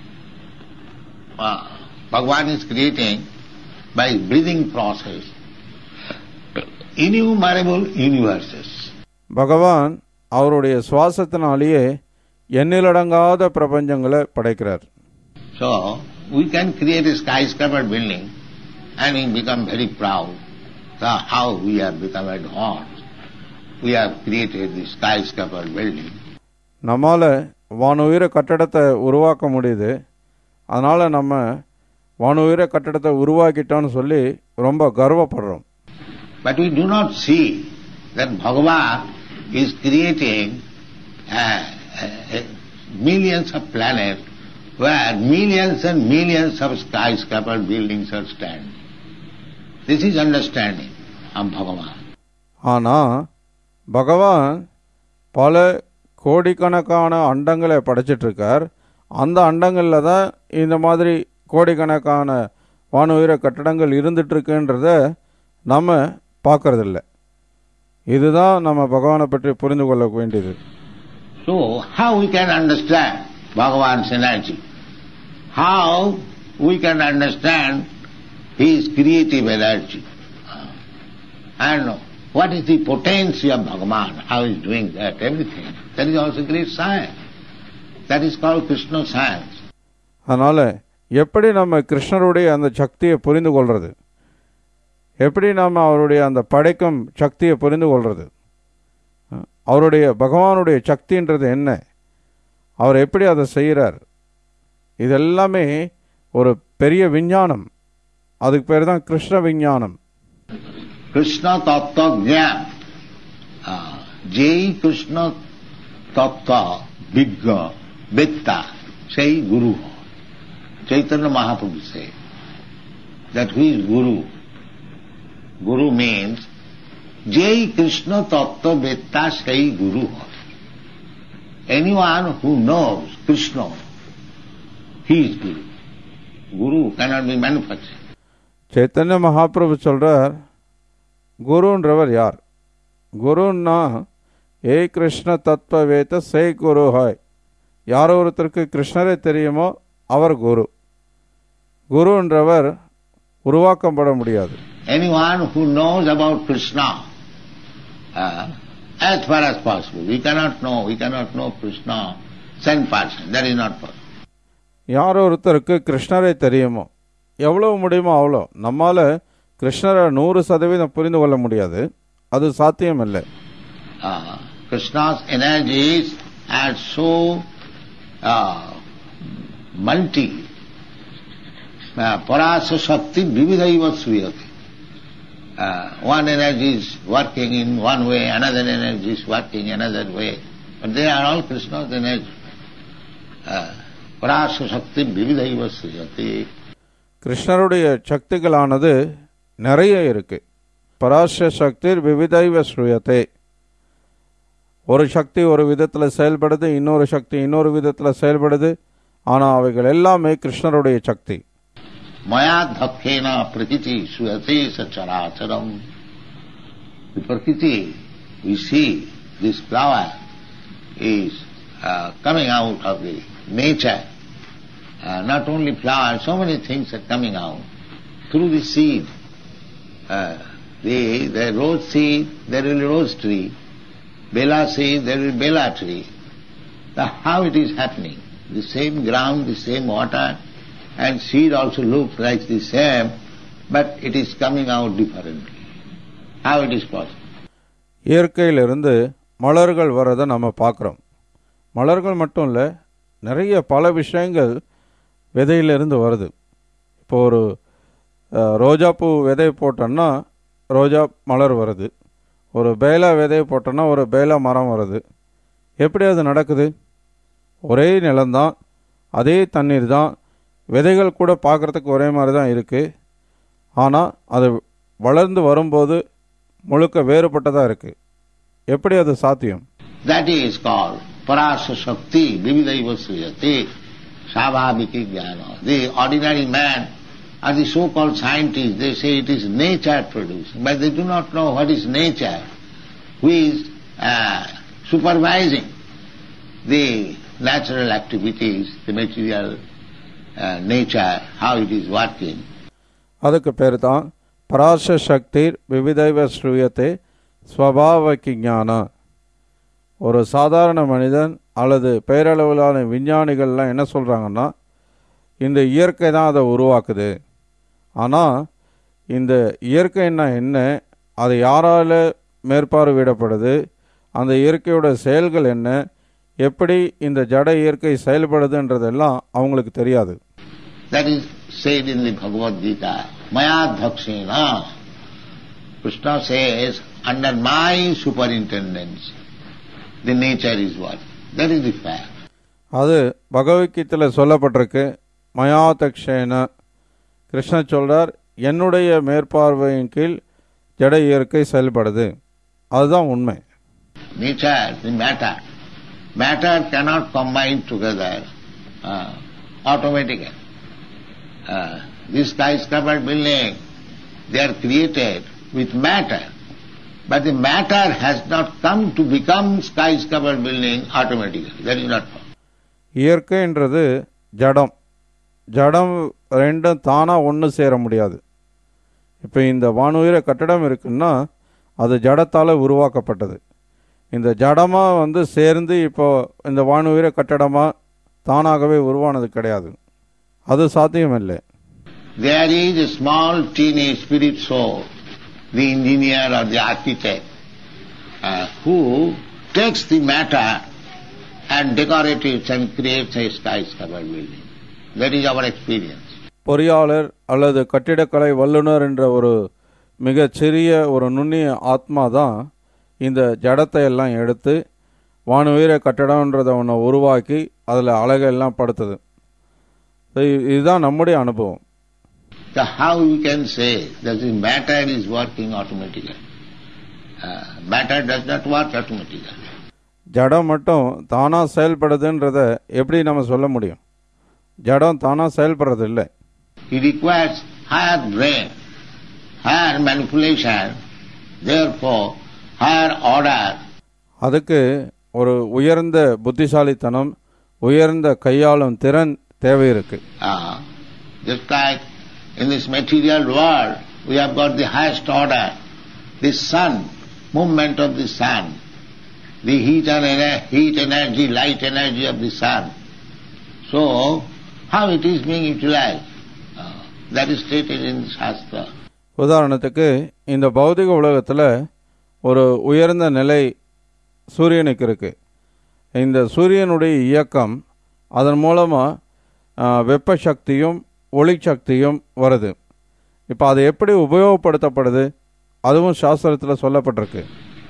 Bhagavan is creating by breathing process innumerable universes. பகவான் அவருடைய சுவாசத்தினாலேயே எண்ணிலடங்காத பிரபஞ்சங்களை படைக்கிறார். So we can create a skyscraper building and we become very proud. So how we have become advanced. We have created the skyscraper building. நம்மால வானுயர கட்டடத்தை உருவாக்க முடியுது, அதனால நம்ம வானுயர கட்டடத்தை உருவாக்கிட்டோம்னு சொல்லி ரொம்ப கர்வப்படுறோம். But we do not see that Bhagavan is creating uh, uh, millions of planets where millions and millions of skyscraper buildings are standing. This is understanding of Bhagavan. ஆனால் பகவான் பல கோடிக்கணக்கான அண்டங்களை படைச்சிட்ருக்கார். அந்த அண்டங்களில் தான் இந்த மாதிரி கோடிக்கணக்கான வானுயர கட்டடங்கள் இருந்துகிட்ருக்குன்றத நம்ம பார்க்கறதில்ல. இதுதான் நம்ம பகவானை பற்றி புரிந்து கொள்ள வேண்டியது. So how we can understand Bhagavan's energy? How we can understand his creative energy? And what is the potency of Bhagavan? How he is doing that, everything. That is also great science. That is called Krishna science. அதனால் எப்படி நம்ம கிருஷ்ணருடைய அந்த சக்தியை புரிந்து கொள்வது, எப்படி நாம் அவருடைய அந்த படைக்கும் சக்தியை புரிந்து கொள்வது, அவருடைய பகவானுடைய சக்தின்றது என்ன, அவர் எப்படி அதை செய்கிறார், இதெல்லாமே ஒரு பெரிய விஞ்ஞானம். அதுக்கு பேர் தான் கிருஷ்ண விஞ்ஞானம். Krishna Tattva Jnana. Jai Krishna Tattva Vigga Vetta Say Guru. Chaitanya Mahaprabhu said that who is Guru? Guru means Jai Krishna Tattva Vetta Say Guru. Anyone who knows Krishna, he is Guru. Guru cannot be manufactured. Chaitanya Mahaprabhu சொல்றார், குருன்றவர் யார்? குருன்னா ஏ கிருஷ்ண தத்வவேத சே குரு ஹாய். யார் ஒருத்தருக்கு கிருஷ்ணரை தெரியுமோ அவர் குரு. குருன்றவர் உருவாக்கப்பட முடியாது. Anyone who knows about Krishna uh, as far as possible. We cannot know, we cannot know Krishna ten percent. That is not possible. யார் ஒருத்தருக்கு கிருஷ்ணரை தெரியுமோ எவ்வளவு முடியுமோ அவ்வளோ. நம்மால் கிருஷ்ணரை நூறு சதவீதம் புரிந்து கொள்ள முடியாது, அது சாத்தியம் இல்லை. Krishna's energies are so uh, multi. Parasa Shakti Vividhaiva Sriyate. One energy is working in one way, another energy is working another way. But they are all Krishna's energy. Parasa Shakti Vividhaiva Sriyate. கிருஷ்ணருடைய சக்திகளானது நிறைய இருக்கு. பராச சக்தி விவிதைவ ஸ்ரூயத்தை. ஒரு சக்தி ஒரு விதத்தில் செயல்படுது, இன்னொரு சக்தி இன்னொரு விதத்தில் செயல்படுது. ஆனால் அவைகள் எல்லாமே கிருஷ்ணருடைய சக்தி. மயா தக்கேன பிரகிருதி ஸ்ரூயதே சச்சராச்சரம். The Prakriti, we see this flower is uh, coming out of the nature. Uh, not only flowers, so many things are coming out through the seed. Uh, the, the rose seed, there will be rose tree. Bela seed, there will be bela tree. The, how it is happening? The same ground, the same water, and seed also looks like the same, but it is coming out differently. How it is possible? இயற்கையிலிருந்து மலர்கள் வரதை நம்ம பார்க்குறோம். மலர்கள் மட்டும் இல்லை, நிறைய பல விஷயங்கள் விதையிலிருந்து வருது. இப்போ ஒரு ரோஜாப்பூ விதை போட்டோன்னா ரோஜா மலர் வருது. ஒரு பேலா விதை போட்டோன்னா ஒரு பேலா மரம் வருது. எப்படி அது நடக்குது? ஒரே நிலம்தான், அதே தண்ணீர் தான், விதைகள் கூட பார்க்குறதுக்கு ஒரே மாதிரி தான் இருக்குது. ஆனால் அது வளர்ந்து வரும்போது முழுக்க வேறுபட்டதாக இருக்குது. எப்படி அது சாத்தியம்? That is called Parasa Shakti Vividaiva Sriyate Savabhiki Jnana. The ordinary man or the so-called scientists, they say it is nature producing, but they do not know what is nature, who is uh, supervising the natural activities, the material uh, nature, how it is working. அதுக்கு பேர் தான் பராச சக்திர் விவிதைவ ஸ்ரூயத்தை ஸ்வபாவகி ஞானா. ஒரு சாதாரண மனிதன் அல்லது பெயரளவிலான விஞ்ஞானிகள்லாம் என்ன சொல்கிறாங்கன்னா, இந்த இயற்கை தான் அதை உருவாக்குது. ஆனால் இந்த இயற்கைன்னா என்ன, அது யாரால் மேற்பார்வையிடப்படுது, அந்த இயற்கையோட செயல்கள் என்ன, எப்படி இந்த ஜட இயற்கை செயல்படுதுன்றதெல்லாம் அவங்களுக்கு தெரியாது. That is said in the Bhagavad Gita, Mayadhakshena. Krishna says, under my superintendence, the nature is what? That is the fact. அது பகவத்கீதையில் சொல்லப்பட்டிருக்கு. மயாதக்ஷேன, கிருஷ்ண சொல்றார், என்னுடைய மேற்பார்வையின் கீழ் ஜட இயற்கை செயல்படுது. அதுதான் உண்மை. Nature, the matter. Matter cannot combine together uh, automatically. Uh, this skyscraper building, they are created with matter. But the matter has not come to become skyscraper building automatically. That is not possible. இயற்கைன்றது ஜடம். ஜடம் ரெண்டும் தானாக ஒன்று சேர முடியாது. இப்போ இந்த வானுயிர கட்டடம் இருக்குன்னா அது ஜடத்தால் உருவாக்கப்பட்டது. இந்த ஜடமாக வந்து சேர்ந்து இப்போ இந்த வானுயிர கட்டடமாக தானாகவே உருவானது கிடையாது. அது சாத்தியம் இல்லை. There is a small teeny spirit soul, the engineer or the architect, uh, who takes the matter and decorates it and creates a skyscraper building. That is our experience. பொறியாளர் அல்லது கட்டிடக்கலை வல்லுநர் என்ற ஒரு மிகச் சிறிய ஒரு நுண்ணிய ஆத்மா தான் இந்த ஜடத்தை எல்லாம் எடுத்து வானுயிர கட்டடம்ன்றதை ஒன்று உருவாக்கி அதில் அழகெல்லாம் படுத்துது. இதுதான் நம்முடைய அனுபவம். So how we can say that the matter is working automatically? Uh, matter does not work automatically. ஜடம் மட்டும் தானாக செயல்படுதுன்றதை எப்படி நம்ம சொல்ல முடியும்? ஜடம் தானாக செயல்படுறது இல்லை. It requires higher brain, higher manipulation, therefore higher order. அதுக்கு ஒரு உயர்ந்த புத்திசாலித்தனம், உயர்ந்த கையாளும் திறன் தேவை இருக்கு. Uh, just like in this material world, we have got the highest order, the sun, movement of the sun, the heat and ener- heat energy, light energy of the sun. So, how it is being utilized? Uh, that is stated in the Shastra. உதாரணத்துக்கு இந்த பௌதிக உலகத்தில் ஒரு உயர்ந்த நிலை சூரியனுக்கு இருக்கு. இந்த சூரியனுடைய இயக்கம் அதன் மூலமாக வெப்ப சக்தியும் ஒளி சக்தியும் வருது. இப்போ அது எப்படி உபயோகப்படுத்தப்படுது அதுவும் சாஸ்திரத்தில் சொல்லப்பட்டிருக்கு.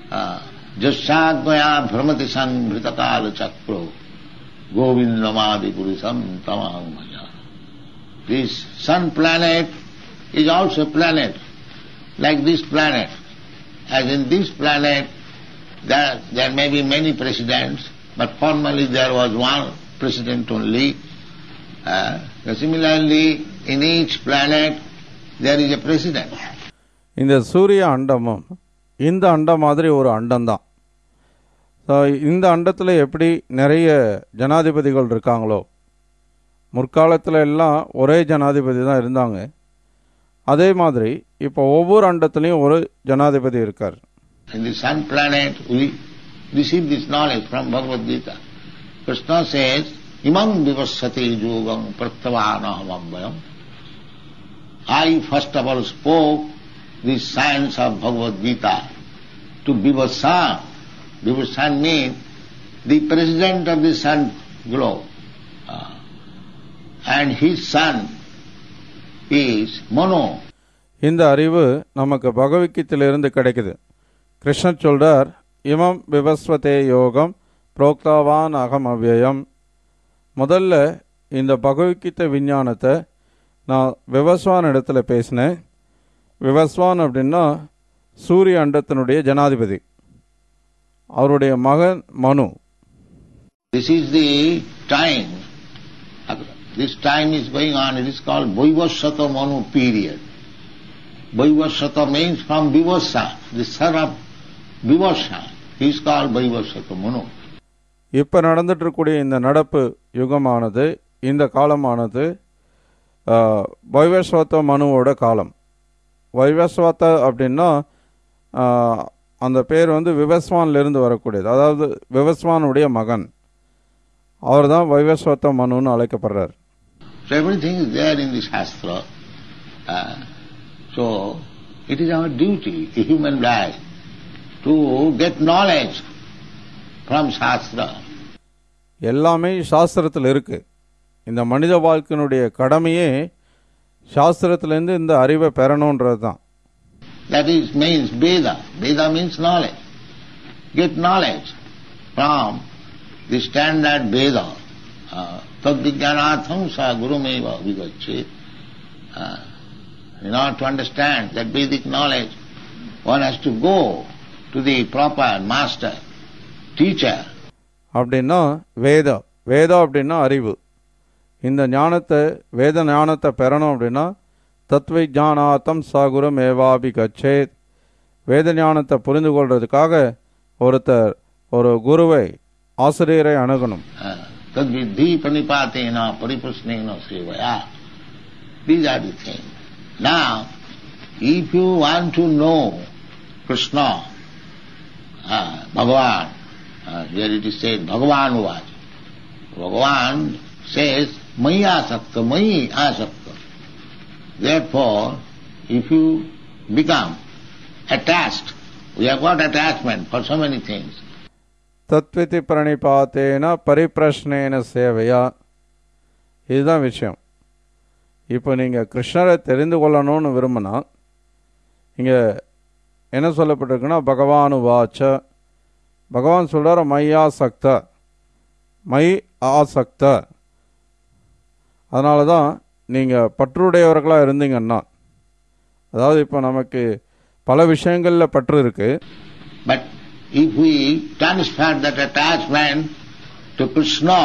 ஜஸ்யாத்மயா பிரமதி சங்கிருதகால சக்ரோ கோவிந்தமாதி புருஷம் தமாமயா. This sun planet is also a planet, like this planet. As in this planet, there, there may be many presidents, but formally there was one president only. Uh, similarly, in each planet, there is a president. இந்த சூரிய அண்டமும் இந்த அண்டம் மாதிரி ஒரு அண்டம்தான். So இந்த அண்டத்தில் எப்படி நிறைய ஜனாதிபதிகள் இருக்காங்களோ, முற்காலத்தில் எல்லாம் ஒரே ஜனாதிபதி தான் இருந்தாங்க. அதே மாதிரி இப்போ ஒவ்வொரு அண்டத்துலேயும் ஒரு ஜனாதிபதி இருக்கார். In the sun planet, we receive this knowledge from Bhagavad Gita. Krishna says, Imam vivassati yogam prattavanahamabhayam. I first of all spoke the science of Bhagavad Gita to Vivasvan. Vivasvan means the president of the sun globe. Uh, and his son is Mano. இந்த அறிவு நமக்கு பகவத்கீதையிலிருந்து கிடைக்குது. கிருஷ்ணர் சொல்றார், இமம் விவஸ்வதே யோகம் புரோக்தாவான் அகம் அவ்யயம். முதல்ல இந்த பகவத்கீதை விஞ்ஞானத்தை நான் விவஸ்வான் இடத்துல பேசினேன். விவஸ்வான் அப்படின்னா சூரிய அண்டத்தினுடைய ஜனாதிபதி, அவருடைய மகன் மனு. This is the time, this time is going on, it is called Vaivasvata Manu period. Vaivasvata means from Vivasa, the son of Vivasa, he is called Vaivasvata Manu. இப்போ நடந்துட்டு இருக்கக்கூடிய இந்த நடப்பு யுகமானது, இந்த காலமானது வைவஸ்வத மனுவோட காலம். வைவஸ்வத அப்படின்னா அந்த பேர் வந்து விவஸ்வான்லேருந்து வரக்கூடியது, அதாவது விவஸ்வானுடைய மகன். அவர் தான் Vaivasvata மனுன்னு அழைக்கப்படுறார். So everything is there in the Shastra. Uh, so it is our duty, a human life, to get knowledge from Shastra. எல்லாமே சாஸ்திரத்தில் இருக்கு. இந்த மனித வாழ்க்கையினுடைய கடமையே சாஸ்திரத்திலேருந்து இந்த அறிவை பெறணுன்றது தான். That is means Veda. Veda means knowledge. Get knowledge from the standard Veda. Tad-vijnanatham sa gurumeva vigachet. In order to understand that Vedic knowledge, one has to go to the proper master, teacher. அப்படின்னா வேதா, வேதா அப்படின்னா அறிவு. இந்த ஞானத்தை, வேத ஞானத்தை பெறணும் அப்படின்னா தத்விஜானாத்தம் சாகுரம் ஏவாபி கச்சேத். வேத ஞானத்தை புரிந்து கொள்றதுக்காக ஒருத்தர் ஒரு குருவை, ஆசிரியரை அணுகணும். தத்வித்தி பணிபாத்தேனா பரிபுஷ்ணேன சேவையா. These are the things. Now, if you want to know Krishna, uh, Bhagavan, uh, here it is said, Bhagavan was. Bhagavan says, Maya asakta, Maya asakta. Therefore, if you become attached, we have got attachment for so many things. தத்விதி பிரணிபாத்தேன பரிப்ரஷ்னேன சேவையா. இதுதான் விஷயம். இப்போ நீங்கள் கிருஷ்ணரை தெரிந்து கொள்ளணும்னு விரும்பினா இங்கே என்ன சொல்லப்பட்டிருக்குன்னா பகவானு வாச்ச. பகவான் சொல்கிறார் மையா சக்த, மை ஆசக்த. அதனால தான் நீங்கள் பற்றுடையவர்களாக இருந்தீங்கன்னா, அதாவது இப்போ நமக்கு பல விஷயங்களில் பற்று இருக்கு. But if we transfer that attachment to Krishna,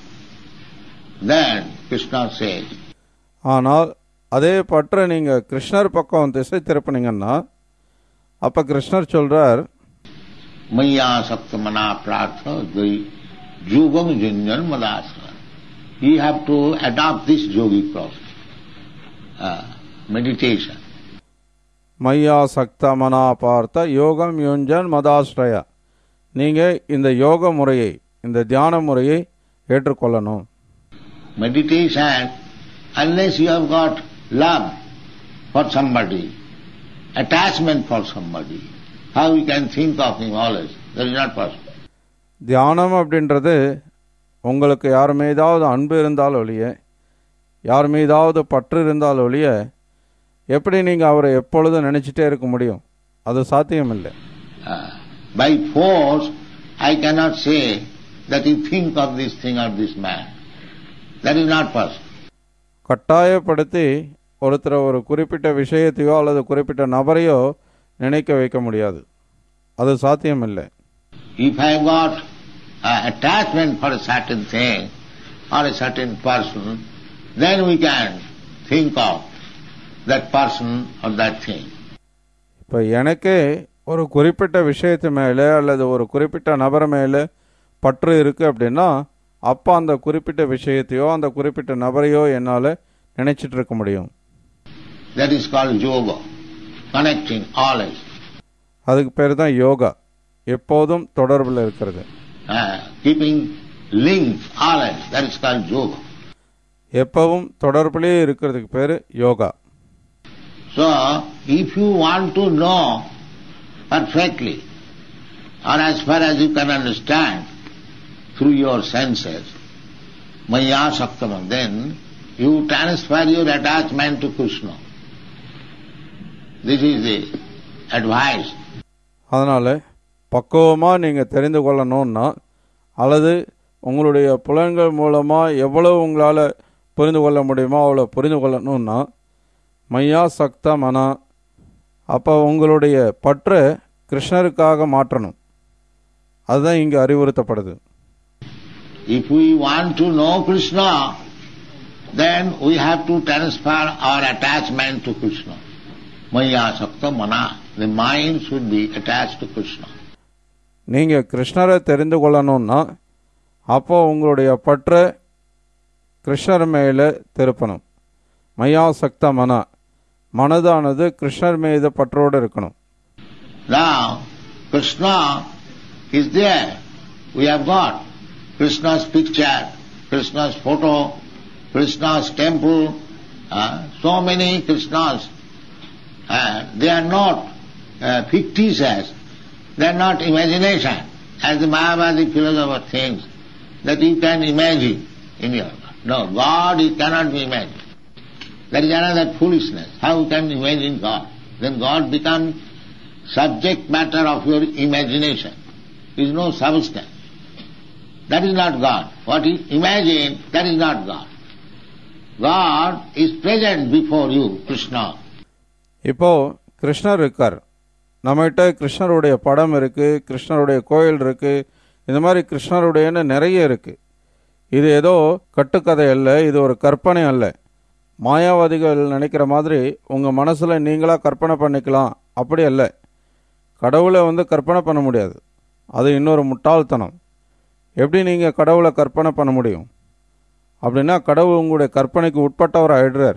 then Krishna says. ஆனால் அதே பற்றை நீங்கள் கிருஷ்ணர் பக்கம் திசை திருப்பினீங்கன்னா அப்போ கிருஷ்ணர் சொல்றார், மையா சக்த மனா பிரார்த்த யோகம் ஜுஞ்சன் மதாசன. You have to adopt this yogic process, uh, meditation. மையா சக்த மனா பார்த்த யோகம் யுஞ்சன் மதாஸ்ரயா. நீங்கள் இந்த யோக முறையை, இந்த தியான முறையை ஏற்றுக்கொள்ளணும். Meditation, unless you have got love for somebody, attachment for somebody, how you can think of him always? That is not possible. தியானம் அப்படின்றது உங்களுக்கு யார் மீதாவது அன்பு இருந்தால் ஒழிய, யார் மீதாவது பற்று இருந்தால் ஒழிய, எப்படி நீங்கள் அவரை எப்பொழுதும் நினைச்சிட்டே இருக்க முடியும்? அது சாத்தியம் இல்லை. By force, I cannot say that you think of this thing or this man. That is not possible. கட்டாயப்படுத்தி ஒருத்தரை ஒரு குறிப்பிட்ட விஷயத்தையோ அல்லது குறிப்பிட்ட நபரையோ நினைக்க வைக்க முடியாது. அது சாத்தியம் இல்லை. If I got uh, attachment for a certain thing or a certain person, then we can think of that person or that thing. இப்போ எனக்கே ஒரு குறிப்பிட்ட விஷயத்து மேலே அல்லது ஒரு குறிப்பிட்ட நபர் மேலே பற்று இருக்கு அப்படின்னா அப்போ அந்த குறிப்பிட்ட விஷயத்தையோ அந்த குறிப்பிட்ட நபரையோ என்னால் நினைச்சிட்டு இருக்க முடியும். That is called yoga, connecting always. அதுக்கு பேர் தான் யோகா, எப்போதும் தொடர்பில் இருக்கிறது. Uh, keeping link always, that is called yoga. எப்பவும் தொடர்பிலே இருக்கிறதுக்கு பேர் yoga. So, if you want to know perfectly, or as far as you can understand through your senses, Maya Saktam, then you transfer your attachment to Krishna. This is the advice. அதனால் பக்குவமாக நீங்கள் தெரிந்து கொள்ளணும்னா அல்லது உங்களுடைய புலன்கள் மூலமாக எவ்வளவு உங்களால் புரிந்து கொள்ள முடியுமோ அவ்வளோ புரிந்து கொள்ளணும்னா மையா சக்த மனா, அப்போ உங்களுடைய பற்றை கிருஷ்ணருக்காக மாற்றணும். அதுதான் இங்கே அறிவுறுத்தப்படுது. If we want to know Krishna, then we have to transfer our attachment to Krishna. Maya sakta mana. The mind should be attached to Krishna. நீங்கள் கிருஷ்ணரை தெரிந்து கொள்ளணும்னா அப்போ உங்களுடைய பற்றை கிருஷ்ணர் மேலே திருப்பணும். மையா சக்த மனா, மனதானது கிருஷ்ணர் மீது பற்றோடு இருக்கணும். Now, Krishna is there. We have got Krishna's picture, Krishna's photo, Krishna's temple, uh, so many Krishnas. Uh, they are not uh, fictitious, they are not imagination, as the Mayavadi philosopher thinks, that you can imagine in your life. No, God is cannot be imagined. That is another foolishness. How can you imagine God? Then God becomes subject matter of your imagination. There is no substance. That is not God. What you imagine, that is not God. God is present before you, Krishna. இப்போ கிருஷ்ணர் இருக்கார், நம்மகிட்ட கிருஷ்ணருடைய படம் இருக்குது, கிருஷ்ணருடைய கோயில் இருக்குது, இந்த மாதிரி கிருஷ்ணருடையன்னு நிறைய இருக்குது. இது ஏதோ கட்டுக்கதை அல்ல, இது ஒரு கற்பனை அல்ல. மாயாவாதிகள் நினைக்கிற மாதிரி உங்கள் மனசில் நீங்களாக கற்பனை பண்ணிக்கலாம், அப்படி அல்ல. கடவுளை வந்து கற்பனை பண்ண முடியாது, அது இன்னொரு முட்டாள்தனம். எப்படி நீங்கள் கடவுளை கற்பனை பண்ண முடியும்? அப்படின்னா கடவுள் உங்களுடைய கற்பனைக்கு உட்பட்டவர் ஆயிடுறார்.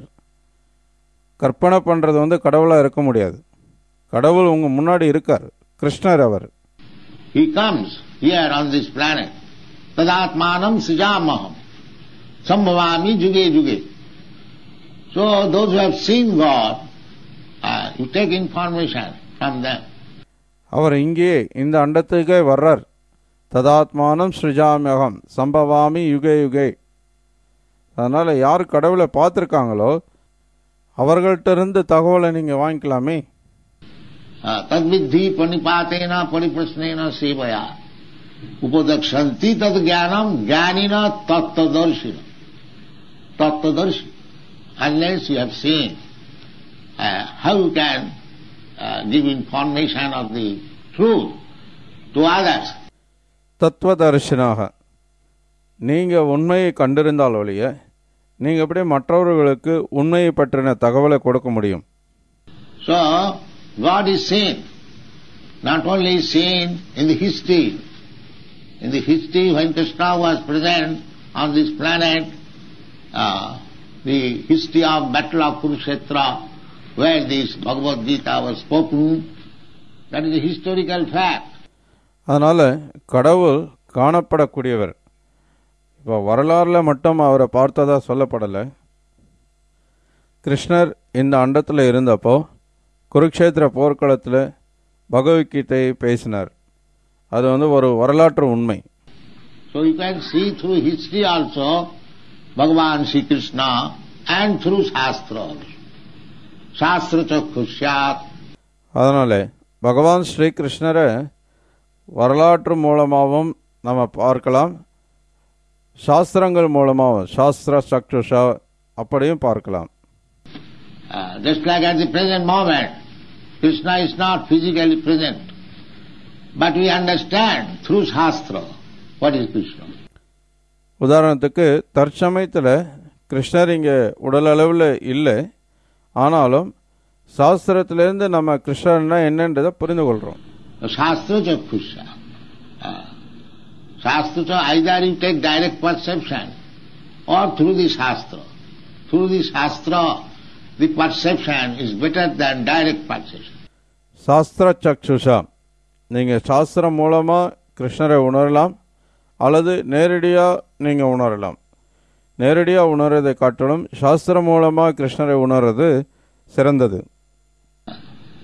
கற்பனை பண்ணுறது வந்து கடவுளாக இருக்க முடியாது. கடவுள் உங்கள் முன்னாடி இருக்கார், கிருஷ்ணர் அவர். He comes here on this planet. Tadatmanam srijamaham sambhavami juge juge. So those who have seen God, uh, you take information from them. அவர் இங்கே இந்த அண்டத்துக்கே வர்றார். ததாத்மானம் ஸ்ருஜாமியகம் சம்பவாமி யுகே யுகே. அதனால் யார் கடவுளை பார்த்துருக்காங்களோ அவர்கள்ட்ட இருந்து தகவலை நீங்கள் வாங்கிக்கலாமே. தத்வித்தி பணிபாத்தேன பரிபிரஷ்னேன சேவையா உபதக்ஷந்தி தத் ஞானம் ஞானின தத்ததர்ஷின. தத்ததர்ஷி. Unless you have seen, uh, how you can uh, give information of the truth to others. தத்துவதர்ஷினாக, நீங்கள் உண்மையை கண்டிருந்தால் ஒழிய நீங்கள் எப்படி மற்றவர்களுக்கு உண்மையை பற்றின தகவலை கொடுக்க முடியும்? So, God is seen, not only seen in the history. In the history when Krishna was present on this planet, uh, the history of Battle of Kurukshetra, where this Bhagavad Gita was spoken, that is a historical fact. அதனால் கடவுள் காணப்படக்கூடியவர். இப்போ வரலாறில் மட்டும் அவரை பார்த்ததா சொல்லப்படலை. கிருஷ்ணர் இந்த அண்டத்தில் இருந்தப்போ குருக்ஷேத்திர போர்க்களத்தில் பகவத்கீதையை பேசினார். அது வந்து ஒரு வரலாற்று உண்மை. So you can see through history also Bhagavan Sri Krishna and through Shastra. Shastra Chakshusyat. அதனால் பகவான் ஸ்ரீ கிருஷ்ணரை வரலாற்று மூலமாகவும் நம்ம பார்க்கலாம், சாஸ்திரங்கள் மூலமாகவும் சாஸ்திர சக்ஷுஷா அப்படியும் பார்க்கலாம். Uh, just like at the present moment, Krishna is not physically present, but we understand through Shastra what is Krishna. உதாரணத்துக்கு தற்சமயத்தில் கிருஷ்ணர் இங்கே உடல் அளவில் இல்லை, ஆனாலும் சாஸ்திரத்திலேருந்து நம்ம கிருஷ்ணர்னா என்னன்றதை புரிந்து கொள்கிறோம். Shastra Chakshushya. Shastra, either you take direct perception or through the Shastra. Through the Shastra, the perception is better than direct perception. சாஸ்திர சக்ஷுஷா, நீங்கள் சாஸ்திரம் மூலமாக கிருஷ்ணரை உணரலாம் அல்லது நேரடியாக நீங்கள் உணரலாம். நேரடியாக உணர்றதை காட்டிலும் சாஸ்திரம் மூலமாக கிருஷ்ணரை உணர்றது சிறந்தது.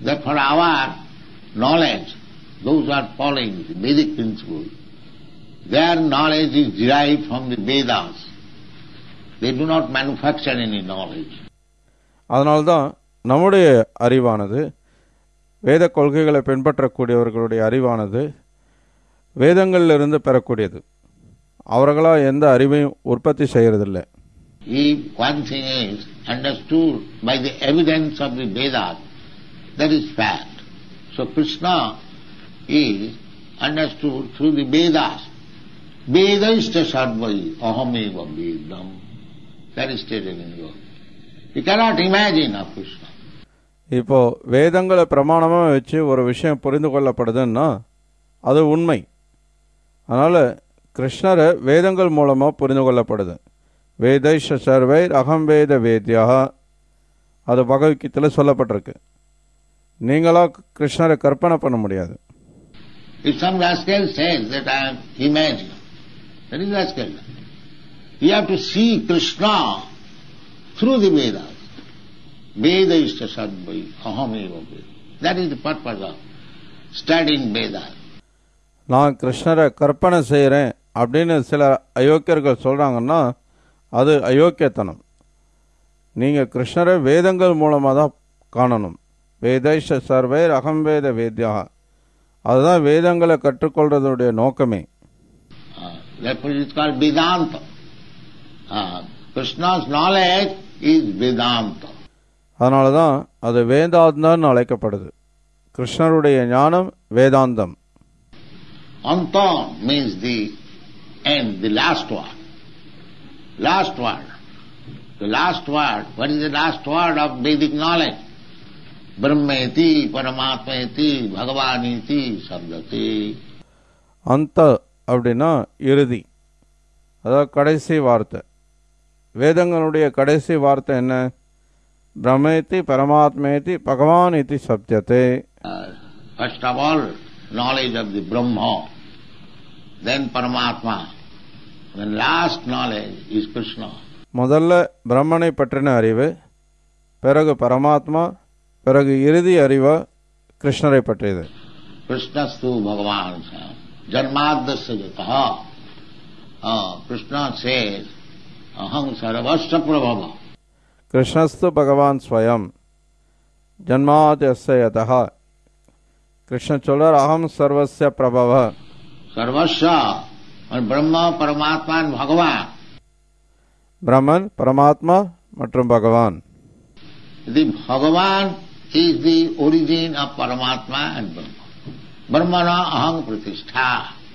Therefore our knowledge, those who are following the Vedic principle, their knowledge is derived from the Vedas. They do not manufacture any knowledge. அதனால்தான் நம்முடைய அறிவானது, வேத கொள்கைகளை பின்பற்றக்கூடியவர்களுடைய அறிவானது வேதங்களிலிருந்து பெறக்கூடியது. அவர்களால் எந்த அறிவையும் உற்பத்தி செய்யறதில்லை. If one thing is understood by the evidence of the Vedas, that is fact. So Krishna is understood through the Vedas. Vedaishta sarvai ahameva vedam. That is stated in Yoga. You cannot imagine of Krishna. இப்போ வேதங்களை பிரமாணமாக வச்சு ஒரு விஷயம் புரிந்து கொள்ளப்படுதுன்னா அது உண்மை. அதனால் கிருஷ்ணரை வேதங்கள் மூலமாக புரிந்து கொள்ளப்படுது. வேதைஷ சர்வைர் அகம் வேத வேத்யா, அது பகவத்கீதையில் சொல்லப்பட்டிருக்கு. நீங்களா கிருஷ்ணரை கற்பனை பண்ண முடியாது. If some rascal says that I am imagining, that is rascal. You have to see Krishna through the Vedas. Vedaishta sadvai ahameva vedam. That is the purpose of studying Vedas. நான் கிருஷ்ணரை கற்பனை செய்கிறேன் அப்படின்னு சில அயோக்கியர்கள் சொல்கிறாங்கன்னா அது அயோக்கியத்தனம். நீங்கள் கிருஷ்ணரை வேதங்கள் மூலமாக தான் காணணும். வேதைஷ சர்வைர் அகம் வேத வேத்யா, அதுதான் வேதங்களை கற்றுக்கொள்றதுடைய நோக்கமே. Therefore it is called Vedanta. Uh, Krishna's knowledge is Vedanta. அதனால தான் அது வேதாந்தம்னு அழைக்கப்படுது. கிருஷ்ணருடைய ஞானம் வேதாந்தம். Anta means the end, the last word. Last word. The last word. What is the last word of Vedic knowledge? Brahmeti, Paramatmeti, Bhagavaniti, Sabdati. அந்த அப்படின்னா இறுதி, அதாவது கடைசி வார்த்தை. வேதங்களுடைய கடைசி வார்த்தை என்ன? பிரம்மேதி பரமாத்மேதி பகவான் இதி சப்ததே. First of all, knowledge of the Brahma, then Paramatma, then last knowledge is Krishna. முதல்ல பிரம்மனை பற்றின அறிவு, பிறகு பரமாத்மா, பிறகு இறுதி அறிவு கிருஷ்ணரை பற்றியது. Krishnastu Bhagavan Janmadasya Jataha. Krishna says, Aham Sarvasya Prabhava. கிருஷ்ணஸ்து பகவான் ஸ்வயம் ஜன்மாத்யஸ்ய யதஹ. கிருஷ்ணன் சொல்றார் அகம் சர்வஸ்ய Prabhava. Sarvasya, Brahma, Paramatma and Bhagavan. பிரம்மன், பரமாத்மா மற்றும் பகவான். The Bhagavan is the origin of Paramatma and Brahma. Brahmana aham pratishtha.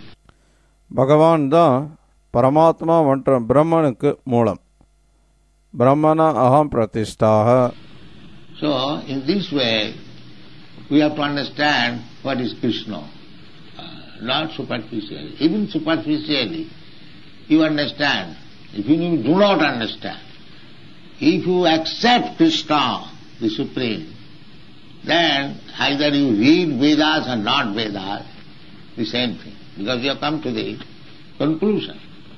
பகவான் தான் பரமாத்மா மற்றும் பிரம்மனுக்கு மூலம். பிரம்மண அகம் பிரதிஷ்டாக. So, in this way, we have to understand what is Krishna. Uh, not superficially. Even superficially, you understand. If you do not understand, if you accept Krishna, the Supreme, then either you read Vedas or not Vedas, the same thing. Because you have come to the conclusion.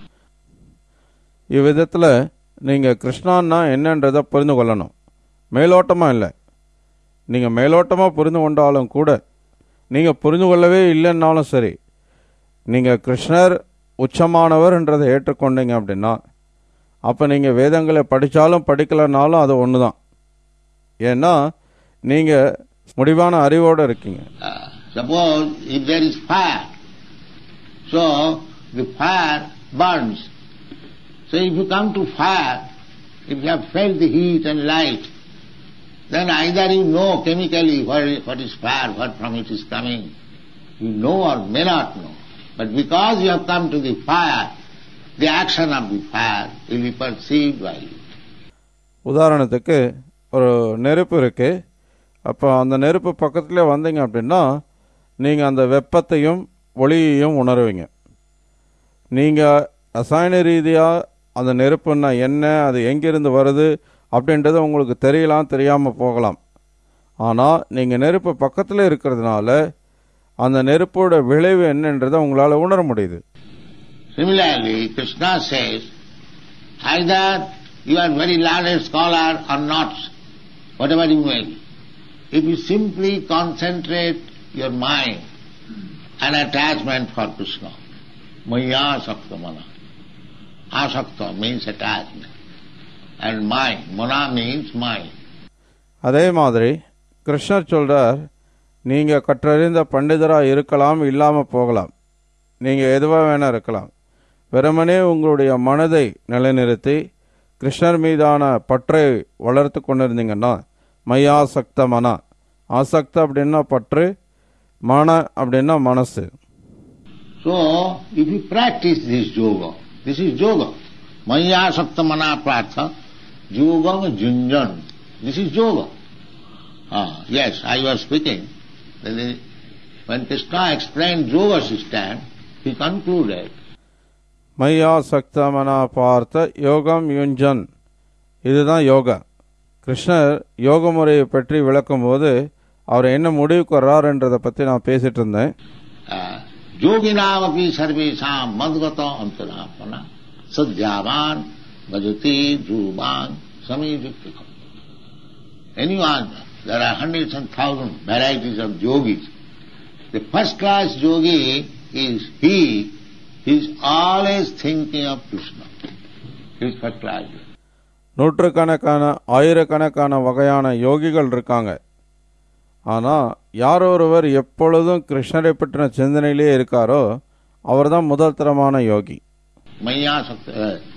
இவ்விதத்தில் நீங்கள் கிருஷ்ணான்னா என்னன்றதை புரிந்து கொள்ளணும். மேலோட்டமாக இல்லை. நீங்கள் மேலோட்டமாக புரிந்து கொண்டாலும் கூட, நீங்கள் புரிந்து கொள்ளவே இல்லைன்னாலும் சரி, நீங்கள் கிருஷ்ணர் உச்சமானவர் என்றதை ஏற்றுக்கொண்டீங்க அப்படின்னா, அப்போ நீங்கள் வேதங்களை படித்தாலும் படிக்கலைனாலும் அது ஒன்று தான். ஏன்னா நீங்கள் முடிவான அறிவோடு இருக்கீங்க. Suppose if there is fire, so the fire burns. So if you come to fire, if you have felt the heat and light, then either you know chemically what, what is fire, what from it is coming. You know or may not know. But because you have come to the fire, the action of the fire will be perceived by you. உதாரணத்துக்கு ஒரு நெருப்பு இருக்கு. அப்போ அந்த நெருப்பு பக்கத்திலே வந்தீங்க அப்படின்னா நீங்கள் அந்த வெப்பத்தையும் ஒளியையும் உணர்வீங்க. நீங்கள் ரசாயன ரீதியாக அந்த நெருப்புன்னா என்ன, அது எங்கிருந்து வருது அப்படின்றது உங்களுக்கு தெரியலாம், தெரியாமல் போகலாம். ஆனால் நீங்கள் நெருப்பு பக்கத்தில் இருக்கிறதுனால அந்த நெருப்போட விளைவு என்னன்றதை உங்களால் உணர முடியுது. Similarly, Krishna says, either you are very learned scholar or not, whatever you may be. if you simply concentrate your mind and attachment for Krishna, maya sakta mana. Asakta means attachment. And mind, mana means mind. அதே மாதிரி கிருஷ்ணர் சொல்றார், நீங்கள் கற்றறிந்த பண்டிதராக இருக்கலாம், இல்லாமல் போகலாம், நீங்கள் எதுவாக வேணால் இருக்கலாம். வெறுமனே உங்களுடைய மனதை நிலைநிறுத்தி கிருஷ்ணர் மீதான பற்றை வளர்த்து கொண்டிருந்தீங்கன்னா மையா சக்த மன. ஆசக்த அப்படின்னா பற்று, மன அப்படின்னா மனசு. So, if you practice this yoga, this is yoga. Maya sakta mana pratha, yoga junjan. This is yoga. Ah, yes, I was speaking. When Krishna explained yoga system, he concluded, மையா சக்த மன பார்த்த யோகம் யுஞ்சன். இதுதான் யோகா. கிருஷ்ணர் யோக முறையை பற்றி விளக்கும் போது அவர் என்ன முடிவுக்கு வர்றார் என்றதை பற்றி நான் பேசிட்டு இருந்தேன். யோகினாமபி சர்வேஷாம் மத்கத அந்தராத்மனா சத்யாவான் பஜதி த்ருவான் சமீயுக்தம். Anyone, there are hundreds and thousands varieties of yogis. The first class yogi is he who is always thinking of Krishna. He is first class yogi. நூற்றுக்கணக்கான ஆயிரக்கணக்கான வகையான யோகிகள் இருக்காங்க. ஆனால் யார் ஒருவர் எப்பொழுதும் கிருஷ்ணரை பற்றின சிந்தனையிலே இருக்காரோ அவர் தான் முதல் தரமான யோகி. மையா சக்த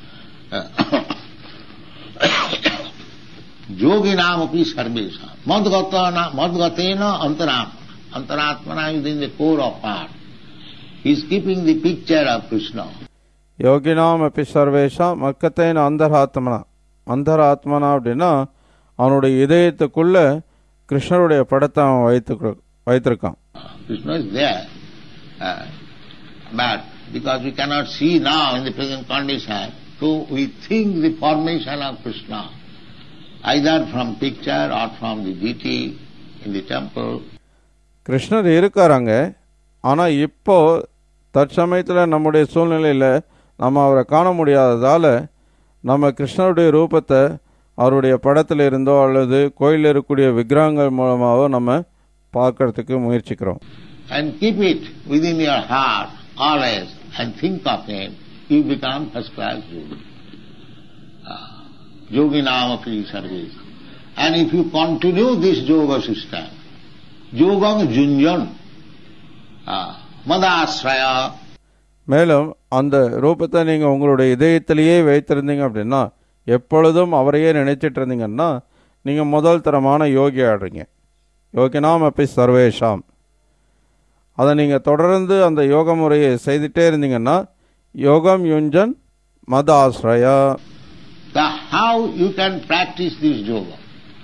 யோகினாமபி சர்வேஷாம் மத்கதேன மத்கதேன அந்தராத்மனா. Antaratmana is in the core of heart. He is keeping the picture of Krishna. யோகினாம் அப்படி சர்வேஷா மக்கத்தேன அந்தராத்மனா. அந்தராத்மனா அப்படின்னா அவனுடைய இதயத்துக்குள்ள கிருஷ்ணருடைய படத்தை அவன் வைத்து வைத்திருக்கான். Krishna is there, uh, but because we cannot see now in the present condition, so we think the formation of Krishna, either from picture or from the deity in the temple. கிருஷ்ணர் இருக்காராங்க, ஆனால் இப்போ தற்சமயத்தில் நம்முடைய சூழ்நிலையில் நம்ம அவரை காண முடியாததால் நம்ம கிருஷ்ணருடைய ரூபத்தை அவருடைய படத்தில் இருந்தோ அல்லது கோயிலில் இருக்கக்கூடிய விக்கிரகங்கள் மூலமாகவோ நம்ம பார்க்கறதுக்கு முயற்சிக்கிறோம். And keep it within your heart always and think of him, you become first class yogi. Yoginamapi sarvesa. And if you continue this yoga system, yogam junjan, madasraya. மேலும் அந்த ரூபத்தை நீங்கள் உங்களுடைய இதயத்திலேயே வைத்திருந்தீங்க அப்படின்னா, எப்பொழுதும் அவரையே நினைச்சிட்டு இருந்தீங்கன்னா நீங்கள் முதல் தரமான யோகி ஆடுறீங்க. யோகினாம் அப்படி சர்வேஷாம். அதை நீங்கள் தொடர்ந்து அந்த யோக முறையை செய்துட்டே இருந்தீங்கன்னா யோகம் யுஞ்சன் மத ஆஸ்ரயா. How you can practice this yoga?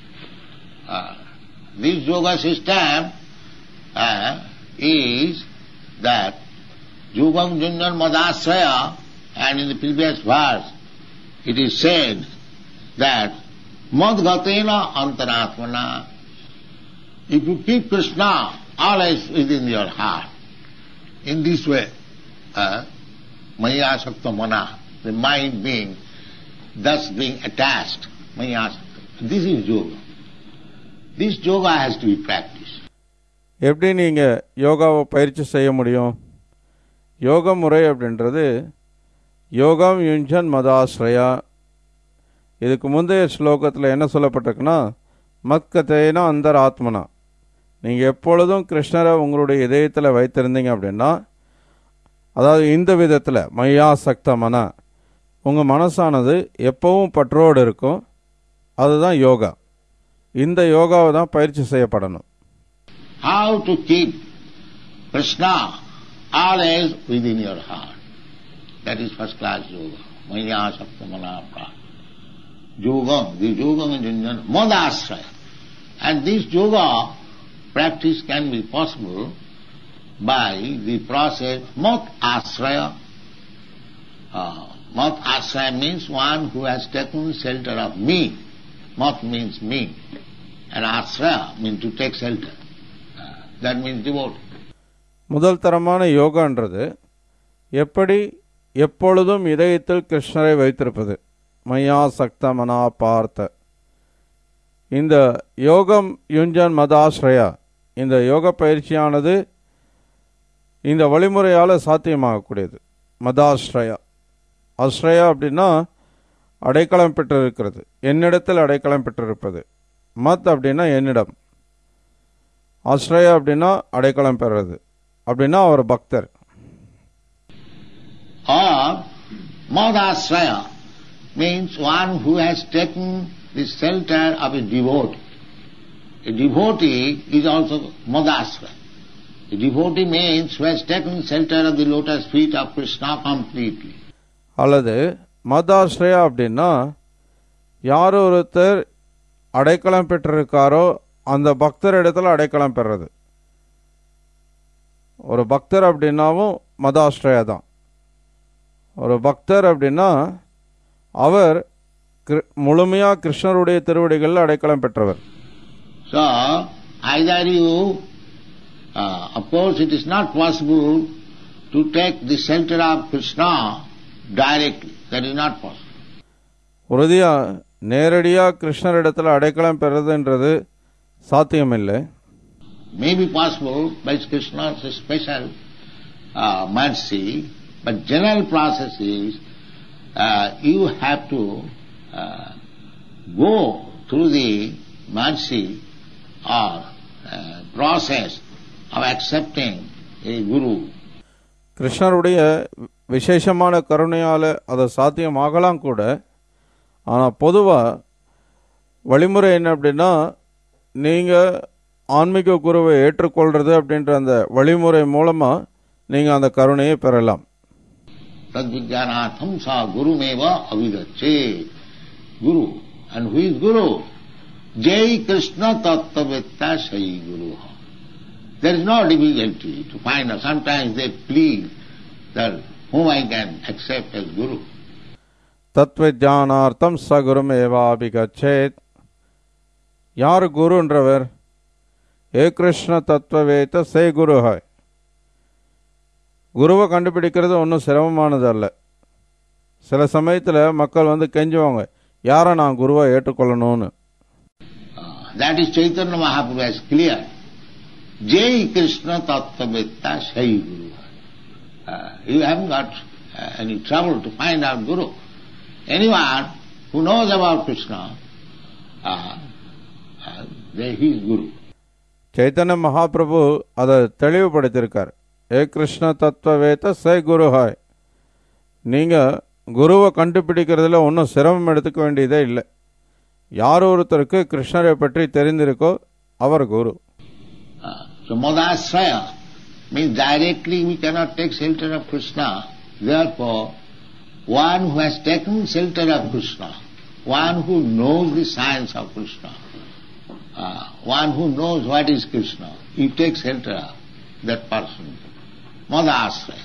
Uh, this yoga system uh, is that yogam junjan madasraya, and in the previous verse it is said that madgatena antaratmana. If you keep Krishna always within your heart, in this way, uh, maya sakta mana, the mind being thus being attached, maya sakta. This is yoga. This yoga has to be practiced. எப்படி நீங்கள் யோகாவை பயிற்சி செய்ய முடியும்? யோக முறை அப்படின்றது யோகம் யுஞ்சன் மதாஸ்ரயா. இதுக்கு முந்தைய ஸ்லோகத்தில் என்ன சொல்லப்பட்டிருக்குன்னா, மத்கதேன அந்தர் ஆத்மனா. நீங்கள் எப்பொழுதும் கிருஷ்ணரை உங்களுடைய இதயத்தில் வைத்திருந்தீங்க அப்படின்னா, அதாவது இந்த விதத்தில் மையா சக்த மன, உங்கள் மனசானது எப்பவும் பற்றோடு இருக்கும். அதுதான் யோகா. இந்த யோகாவை தான் பயிற்சி செய்யப்படணும். How to keep Krishna always within your heart. That is first class yoga. Maya sakta mana pra. Yogam, the yogam is junjan madasraya. And this yoga practice can be possible by the process mat asraya. Uh, mat asraya means one who has taken shelter of me. Mat means me. And asraya means to take shelter. Uh, that means devotee. முதல் தரமான யோகான்றது எப்படி எப்பொழுதும் இதயத்தில் கிருஷ்ணரை வைத்திருப்பது. மையா சக்த மனா பார்த்த. இந்த யோகம் யுஞ்சன் மதாஸ்ரயா, இந்த யோக பயிற்சியானது இந்த வழிமுறையால் சாத்தியமாகக்கூடியது. மதாஸ்ரயா, ஆஸ்ரயா அப்படின்னா அடைக்கலம் பெற்றிருக்கிறது, என்னிடத்தில் அடைக்கலம் பெற்றிருப்பது. மத் அப்படின்னா என்னிடம், ஆஸ்ரயா அப்படின்னா அடைக்கலம் பெறுறது, அப்படின்னா அவர் பக்தர். Or Madasraya means one who has taken the shelter of a devotee. A devotee is also Madasraya. A devotee means who has taken shelter of the lotus feet of Krishna completely. அல்லது மதாஸ்ரயா அப்படின்னா யார் ஒருத்தர் அடைக்கலம் பெற்றிருக்காரோ அந்த பக்தர் இடத்துல அடைக்கலம் பெறுறது. ஒரு பக்தர் அப்படின்னாவும் மதாஸ்ரயா தான். ஒரு பக்தர் அப்படின்னா அவர் முழுமையா கிருஷ்ணருடைய திருவடிகளில் அடைக்கலம் பெற்றவர். So either you, uh, of course it is not possible to take the shelter of Krishna directly. That is not possible. உறுதியா நேரடியா கிருஷ்ணர் இடத்துல அடைக்கலம் பெறுறதுன்றது சாத்தியமில்லை. May be possible by Krishna's special uh, mercy, but general process is uh, you have to uh, go through the mercy or uh, process of accepting a guru. கிருஷ்ணருடைய விசேஷமான கருணையால் அது சாத்தியமாகலாம் கூட. ஆனால் பொதுவாக வழிமுறை என்ன அப்படின்னா, நீங்கள் ஆன்மீக குருவை ஏற்றுக்கொள்வது அப்படின்ற அந்த வழிமுறை மூலமாக நீங்கள் அந்த கருணையை பெறலாம். Tadvijnanatham sa gurumeva avidache. Guru. And who is Guru? Jai Krishna tattvavitta sai Guru. There is no difficulty to find out. Sometimes they plead that whom I can accept as Guru. தத்வஜானார்த்தம் சகுருமேவாபிகச்சேத். யார் குருன்றவர்? ஏ கிருஷ்ண தத்துவவேத்த சே குருஹாய். குருவை கண்டுபிடிக்கிறது ஒன்றும் சிரமமானது அல்ல. சில சமயத்தில் மக்கள் வந்து கெஞ்சுவாங்க, யாரை நான் குருவை ஏற்றுக்கொள்ளணும்னு. That is Chaitanya Mahaprabhu has clear. Jai Krishna tattvavitta sai Guru. Uh, you haven't got uh, any trouble to find out Guru. Anyone who knows about Krishna, uh, uh, he is Guru. Chaitanya Mahaprabhu அதை தெளிவுபடுத்தியிருக்கார். ஏ கிருஷ்ண தத்துவவேத்த சே குருஹாய். நீங்கள் குருவை கண்டுபிடிக்கிறதுல ஒன்றும் சிரமம் எடுத்துக்க வேண்டியதே இல்லை. யார் ஒருத்தருக்கு கிருஷ்ணரை பற்றி தெரிந்திருக்கோ அவர் குரு. Uh, so Madasraya means directly we cannot take shelter of Krishna. Therefore, one who has taken shelter of Krishna, one who knows the science of Krishna, uh, one who knows what is Krishna, he takes shelter of that person. Madasraya.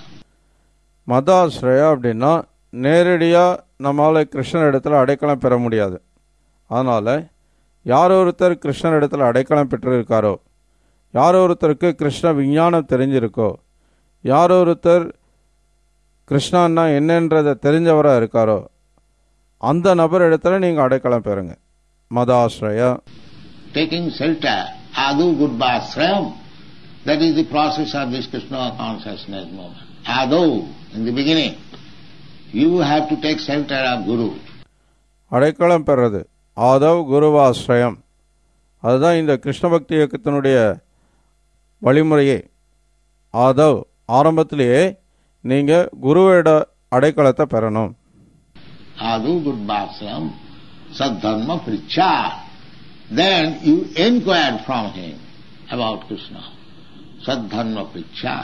மதாஸ்ரயா அப்படின்னா நேரடியாக நம்மளால் கிருஷ்ணர் இடத்துல அடைக்கலம் பெற முடியாது. அதனால் யார் ஒருத்தர் கிருஷ்ணர் இடத்துல அடைக்கலம் பெற்றிருக்காரோ, யார் ஒருத்தருக்கு கிருஷ்ண விஞ்ஞானம் தெரிஞ்சிருக்கோ, யார் ஒருத்தர் கிருஷ்ணன்னா என்னன்றதை தெரிஞ்சவராக இருக்காரோ அந்த நபர் இடத்துல நீங்கள் அடைக்கலம் பெறுங்க. மதாஸ்ரயா. Taking shelter, adu gurvasrayam, that is the process of this Krishna consciousness movement. Adu, in the beginning, you have to take shelter of Guru. அடைக்கலம் பெறது ஆதவ் குருவாஸ்ரயம், அதுதான் இந்த கிருஷ்ண பக்தி இயக்கத்தினுடைய வழிமுறையே. ஆதவ், ஆரம்பத்திலேயே நீங்கள் குருவோட அடைக்கலத்தை பெறணும். Adu gurvasrayam sadharma pricha. Then you inquire from him about Krishna. Sadharma pricha.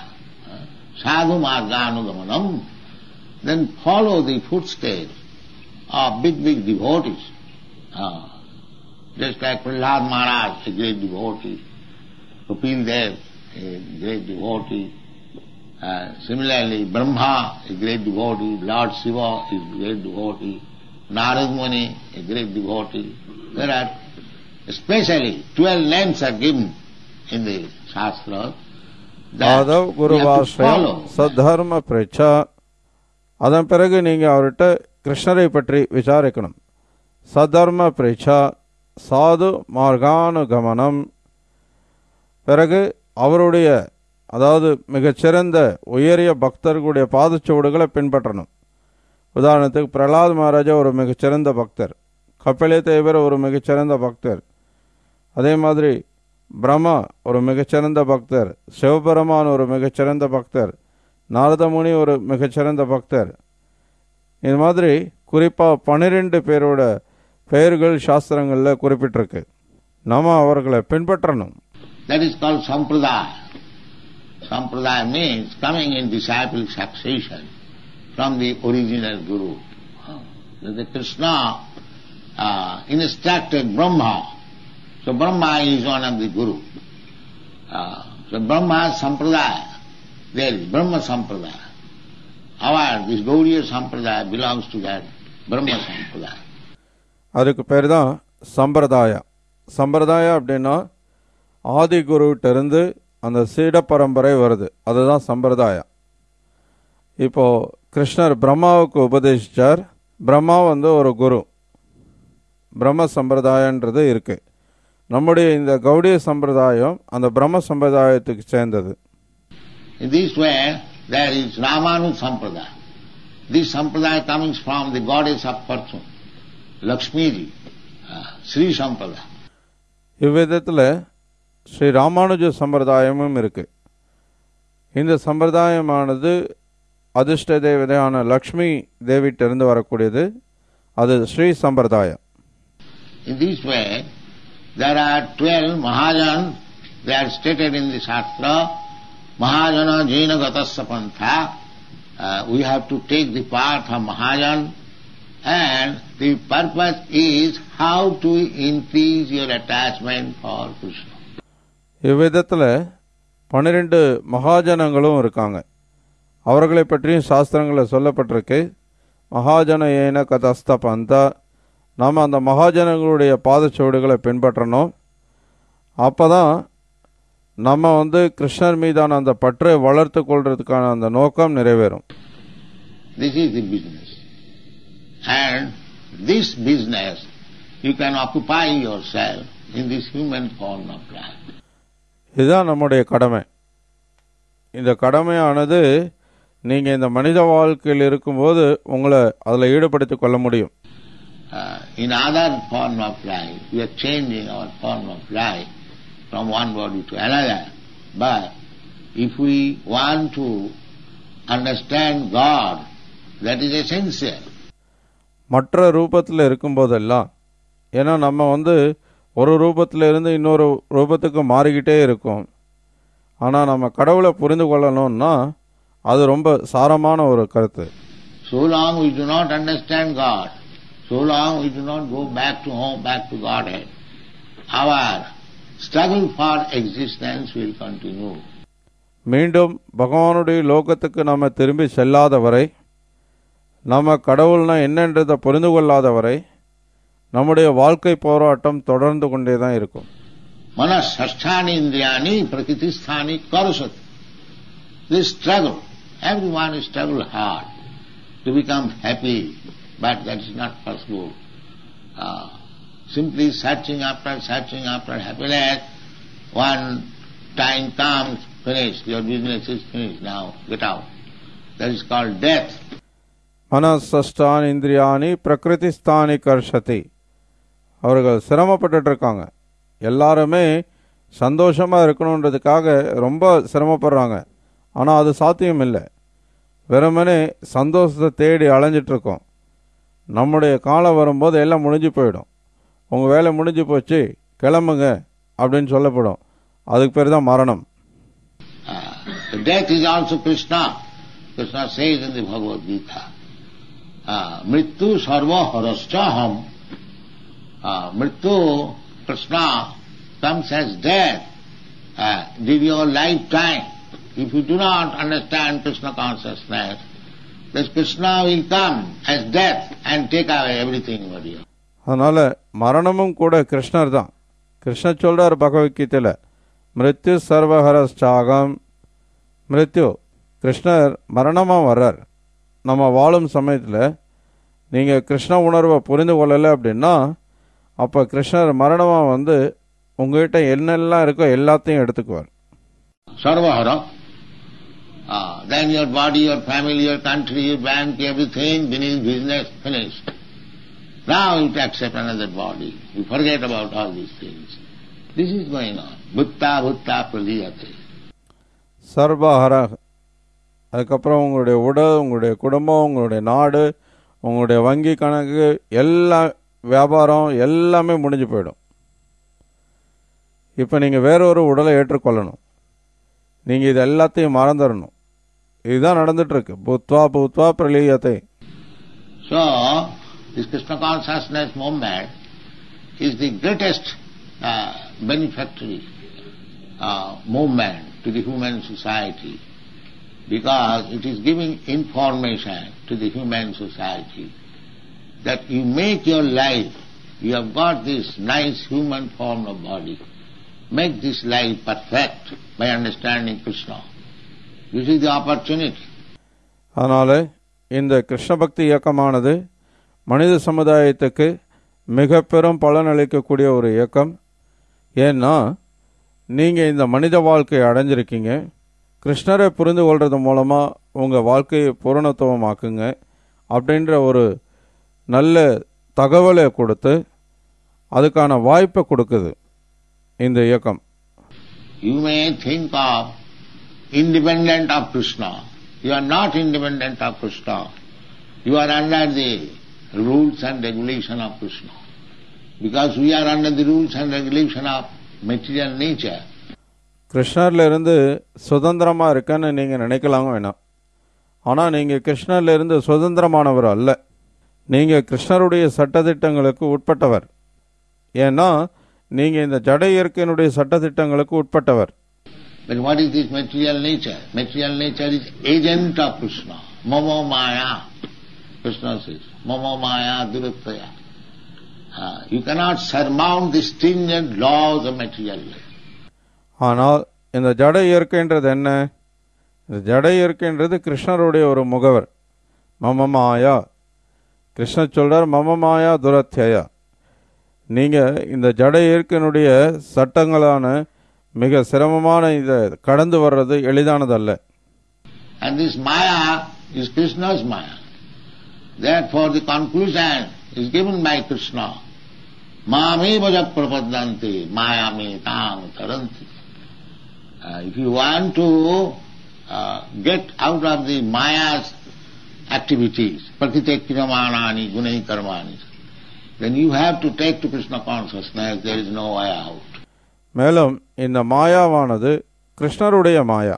Sadhu marganugamanam. Then follow the footsteps of big, big devotees. Uh, just like Prahlad Maharaj, a great devotee. Kapil Dev, a great devotee. Uh, similarly, Brahma, a great devotee. Lord Shiva is a great devotee. Narad Muni, a great devotee. There are especially twelve names are given in the Shastra. Aadhav குருவாஸ்ரயம் சத்தர்ம பிரச்சா. அதன் பிறகு நீங்கள் அவர்கிட்ட கிருஷ்ணரை பற்றி விசாரிக்கணும். சதர்ம பிரச்சா, சாது மார்கானுகமனம். பிறகு அவருடைய அதாவது மிகச்சிறந்த உயரிய பக்தர்களுடைய பாதச்சுவடுகளை பின்பற்றணும். உதாரணத்துக்கு பிரகலாத் மகாராஜா ஒரு மிகச்சிறந்த பக்தர், கபில தேவர் ஒரு மிகச்சிறந்த பக்தர், அதே மாதிரி பிரம்மா ஒரு மிகச்சிறந்த பக்தர், சிவபெருமான் ஒரு மிகச்சிறந்த பக்தர், நாரதமுனி ஒரு மிகச்சிறந்த பக்தர். இது மாதிரி குறிப்பாக பன்னிரெண்டு பேரோட பெயர்கள் சாஸ்திரங்களில் குறிப்பிட்டிருக்கு. நம்ம அவர்களை பின்பற்றணும். That is called sampradaya. Sampradaya means coming in disciple succession from the original Guru. The Krishna uh, instructed Brahma. So Brahma is one of the Guru. Uh, so Brahma Sampradaya. There is Brahma Sampradaya. Our, this Gauriya Sampradaya belongs to that Brahma Sampradaya. அதுக்கு பேர் தான் சம்பிரதாயா. சம்பிரதாயா அப்படின்னா ஆதி குருவிட்டிருந்து அந்த சீட பரம்பரை வருது, அதுதான் சம்பிரதாயம். இப்போது கிருஷ்ணர் பிரம்மாவுக்கு உபதேசித்தார். பிரம்மா வந்து ஒரு குரு, பிரம்ம சம்பிரதாயன்றது இருக்குது. நம்முடைய இந்த கௌடிய சம்பிரதாயம் அந்த பிரம்ம சம்பிரதாயத்துக்கு சேர்ந்தது. In this way there is Ramanu Sampradaya. This Sampradaya comes from the goddess of fortune, Lakshmi ji, uh, Sri Sampradaya. இவ்விதத்தில் Sri Ramanuja சம்பிரதாயமும் இருக்கு. இந்த சம்பிரதாயமானது அதிர்ஷ்ட தேவதையான லக்ஷ்மி தேவிட்டிருந்து வரக்கூடியது. அது ஸ்ரீ சம்பிரதாயம். In this way there are twelve Mahajans. They are stated in the Shastra. Mahajana Jaina Gatasya Pantha. Uh, we have to take the path of Mahajan, and the purpose is how to increase your attachment for Krishna. இவ்விதத்தில் பன்னிரெண்டு மகாஜனங்களும் இருக்காங்க. அவர்களை பற்றியும் சாஸ்திரங்களில் சொல்லப்பட்டிருக்கு. மகாஜன ஏன கதஸ்த பந்தா. நாம் அந்த மகாஜனங்களுடைய பாதச்சுவடுகளை பின்பற்றணும். அப்போ தான் நம்ம வந்து கிருஷ்ணர் மீதான அந்த பற்றை வளர்த்து கொள்றதுக்கான அந்த நோக்கம் நிறைவேறும். This is the business. And this business you can occupy yourself in this human form of life. இதுதான் நம்முடைய கடமை. இந்த கடமையானது நீங்கள் இந்த மனித வாழ்க்கையில் இருக்கும்போது உங்களை அதில் ஈடுபடுத்திக் கொள்ள முடியும். Uh, in other form of life, we are changing our form of life from one body to another. But if we want to understand God, that is essential. மற்ற ரூபத்தில் இருக்கும்போதெல்லாம், ஏன்னா நம்ம வந்து ஒரு ரூபத்தில் இருந்து இன்னொரு ரூபத்துக்கு மாறிக்கிட்டே இருக்கும். ஆனால் நம்ம கடவுளை புரிந்து கொள்ளணும்னா அது ரொம்ப சாரமான ஒரு கருத்து. So long we do not understand God, so long we do not go back to home, back to Godhead, our struggle for existence will continue. மீண்டும் பகவானுடைய லோகத்துக்கு நம்ம திரும்பி செல்லாத வரை, நம்ம கடவுள்னா என்னன்றதை புரிந்து கொள்ளாத வரை நம்முடைய வாழ்க்கை போராட்டம் தொடர்ந்து கொண்டே தான் இருக்கும். Manas sasthani indriyani prakitisthani karusat. This struggle, everyone struggle hard to become happy, but that is not possible. Uh, simply searching after, searching after happiness, one time comes, finished, your business is finished, now get out. That is called death. மனசஷ்டான் இந்திரியானி பிரகிருதிஸ்தானி கர்ஷதி. அவர்கள் சிரமப்பட்டு இருக்காங்க. எல்லாருமே சந்தோஷமாக இருக்கணுன்றதுக்காக ரொம்ப சிரமப்படுறாங்க. ஆனால் அது சாத்தியம் இல்லை. வெறுமனே சந்தோஷத்தை தேடி அலைஞ்சிட்ருக்கோம். நம்முடைய காலம் வரும்போது எல்லாம் முடிஞ்சு போயிடும். உங்கள் வேலை முடிஞ்சு போச்சு, கிளம்புங்க அப்படின்னு சொல்லப்படும். அதுக்கு பேர் தான் மரணம். Death is also Krishna. Krishna says in the Bhagavad Gita, Mrityu sarva haraschaham. Mrityu, Krishna, comes as death uh, during your lifetime. If you do not understand Krishna consciousness, this Krishna will come as death and take away everything over you. அதனால் மரணமும் கூட கிருஷ்ணர் தான். கிருஷ்ணர் சொல்கிறார் பகவத்கீதையில், மிருத்யு சர்வஹரஸ்சாகம். மிருத்யு, கிருஷ்ணர் மரணமாக வர்றார். நம்ம வாழும் சமயத்தில் நீங்கள் கிருஷ்ண உணர்வை புரிந்து கொள்ளலை அப்படின்னா அப்போ கிருஷ்ணர் மரணமாக வந்து உங்ககிட்ட என்னெல்லாம் இருக்கோ எல்லாத்தையும் எடுத்துக்குவார். Sarvahara. Ah, then your body, your family, your country, your bank, everything, beneath business, finished. Now you accept another body. You forget about all these things. This is going on. Bhutta bhutta praliyate. சர்வஹரா. அதுக்கப்புறம் உங்களுடைய உடல், உங்களுடைய குடும்பம், உங்களுடைய நாடு, உங்களுடைய வங்கி கணக்கு, எல்லா வியாபாரம் எல்லாமே முடிஞ்சு போயிடும். இப்போ நீங்கள் வேறொரு உடலை ஏற்றுக்கொள்ளணும். நீங்கள் இது எல்லாத்தையும் மறந்துடணும். இதுதான் நடந்துட்டுருக்கு. பூத்வா பூத்வா பிரலீயத்தை. So, this Krishna consciousness movement is the greatest uh, benefactory uh, movement to the human society, because it is giving information to the human society that you make your life, you have got this nice human form of body, make this life perfect by understanding Krishna. This is the opportunity. அதனால் இந்த கிருஷ்ண பக்தி இயக்கமானது மனித சமுதாயத்துக்கு மிக பெரும் பலனளிக்கக்கூடிய ஒரு இயக்கம். ஏன்னா நீங்கள் இந்த மனித வாழ்க்கையை அடைஞ்சிருக்கீங்க. கிருஷ்ணரை புரிந்து கொள்வது மூலமாக உங்கள் வாழ்க்கையை பூரணத்துவமாக்குங்க அப்படின்ற ஒரு நல்ல தகவலை கொடுத்து அதுக்கான வாய்ப்பை கொடுக்குது இந்த இயக்கம். You may think of independent of Krishna. You are not independent of Krishna. You are under the rules and regulation of Krishna. Because we are under the rules and regulation of material nature. கிருஷ்ணர்லேருந்து சுதந்திரமாக இருக்கன்னு நீங்கள் நினைக்கலாங்க வேணாம். ஆனால் நீங்கள் கிருஷ்ணர்லேருந்து சுதந்திரமானவர் அல்ல. நீங்கள் கிருஷ்ணருடைய சட்டத்திட்டங்களுக்கு உட்பட்டவர். ஏன்னா நீங்கள் இந்த ஜட இயற்கையினுடைய சட்டத்திட்டங்களுக்கு உட்பட்டவர். But what is this material nature? Material nature is agent of Krishna. Mamo maya. Krishna says, Mamo maya durataya. Uh, you cannot surmount the stringent laws of material life. ஆனால் இந்த ஜட இயற்கைன்றது என்ன? இந்த ஜட இயற்கைன்றது கிருஷ்ணருடைய ஒரு முகவர். மம மாயா. கிருஷ்ணர் சொல்றார் மம மாயா துரத்யா. நீங்கள் இந்த ஜட இயற்கையினுடைய சட்டங்களான மிக சிரமமான இதை கடந்து வர்றது எளிதானதல்ல. And this maya is Krishna's maya. Therefore the conclusion is given by Krishna. Mameva prapadanti mayame tang taranti. Uh, if you want to uh, get out of the maya's activities, prakriti kriyamanani gunai karmani, then you have to take to Krishna consciousness. There is no way out. மேலும் இந்த மாயாவானது கிருஷ்ணருடைய மாயா.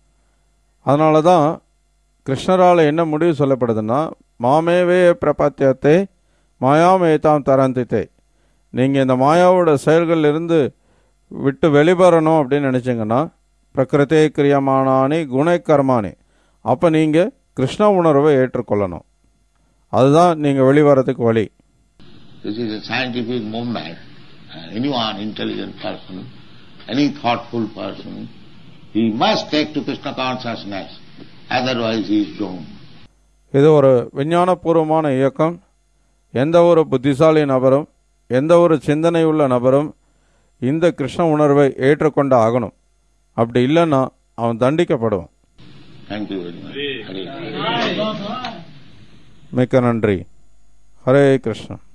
அதனால தான் கிருஷ்ணரால் என்ன முடிவு சொல்லப்படுதுன்னா, மாமேவே பிரபத்தியத்தை மாயாமேதாம் தரந்தித்தே. நீங்கள் இந்த மாயாவோட செயல்களிலிருந்து விட்டு வெளிவரணும் அப்படின்னு நினச்சிங்கன்னா பிரகிருத்தே கிரியமானானி குணை கர்மானி, அப்போ நீங்கள் கிருஷ்ண உணர்வை ஏற்றுக்கொள்ளணும். அதுதான் நீங்கள் வெளிவரத்துக்கு வழி. This is a scientific movement. Anyone intelligent person, any thoughtful person, he must take to Krishna consciousness, otherwise he is doomed. இது ஒரு விஞ்ஞானபூர்வமான இயக்கம். எந்த ஒரு புத்திசாலி நபரும் எந்த ஒரு சிந்தனை உள்ள நபரும் இந்த கிருஷ்ண உணர்வை ஏற்றுக்கொண்டு ஆகணும். அப்படி இல்லைன்னா அவன் தண்டிக்கப்படுவான். மிக்க நன்றி. ஹரே கிருஷ்ணா.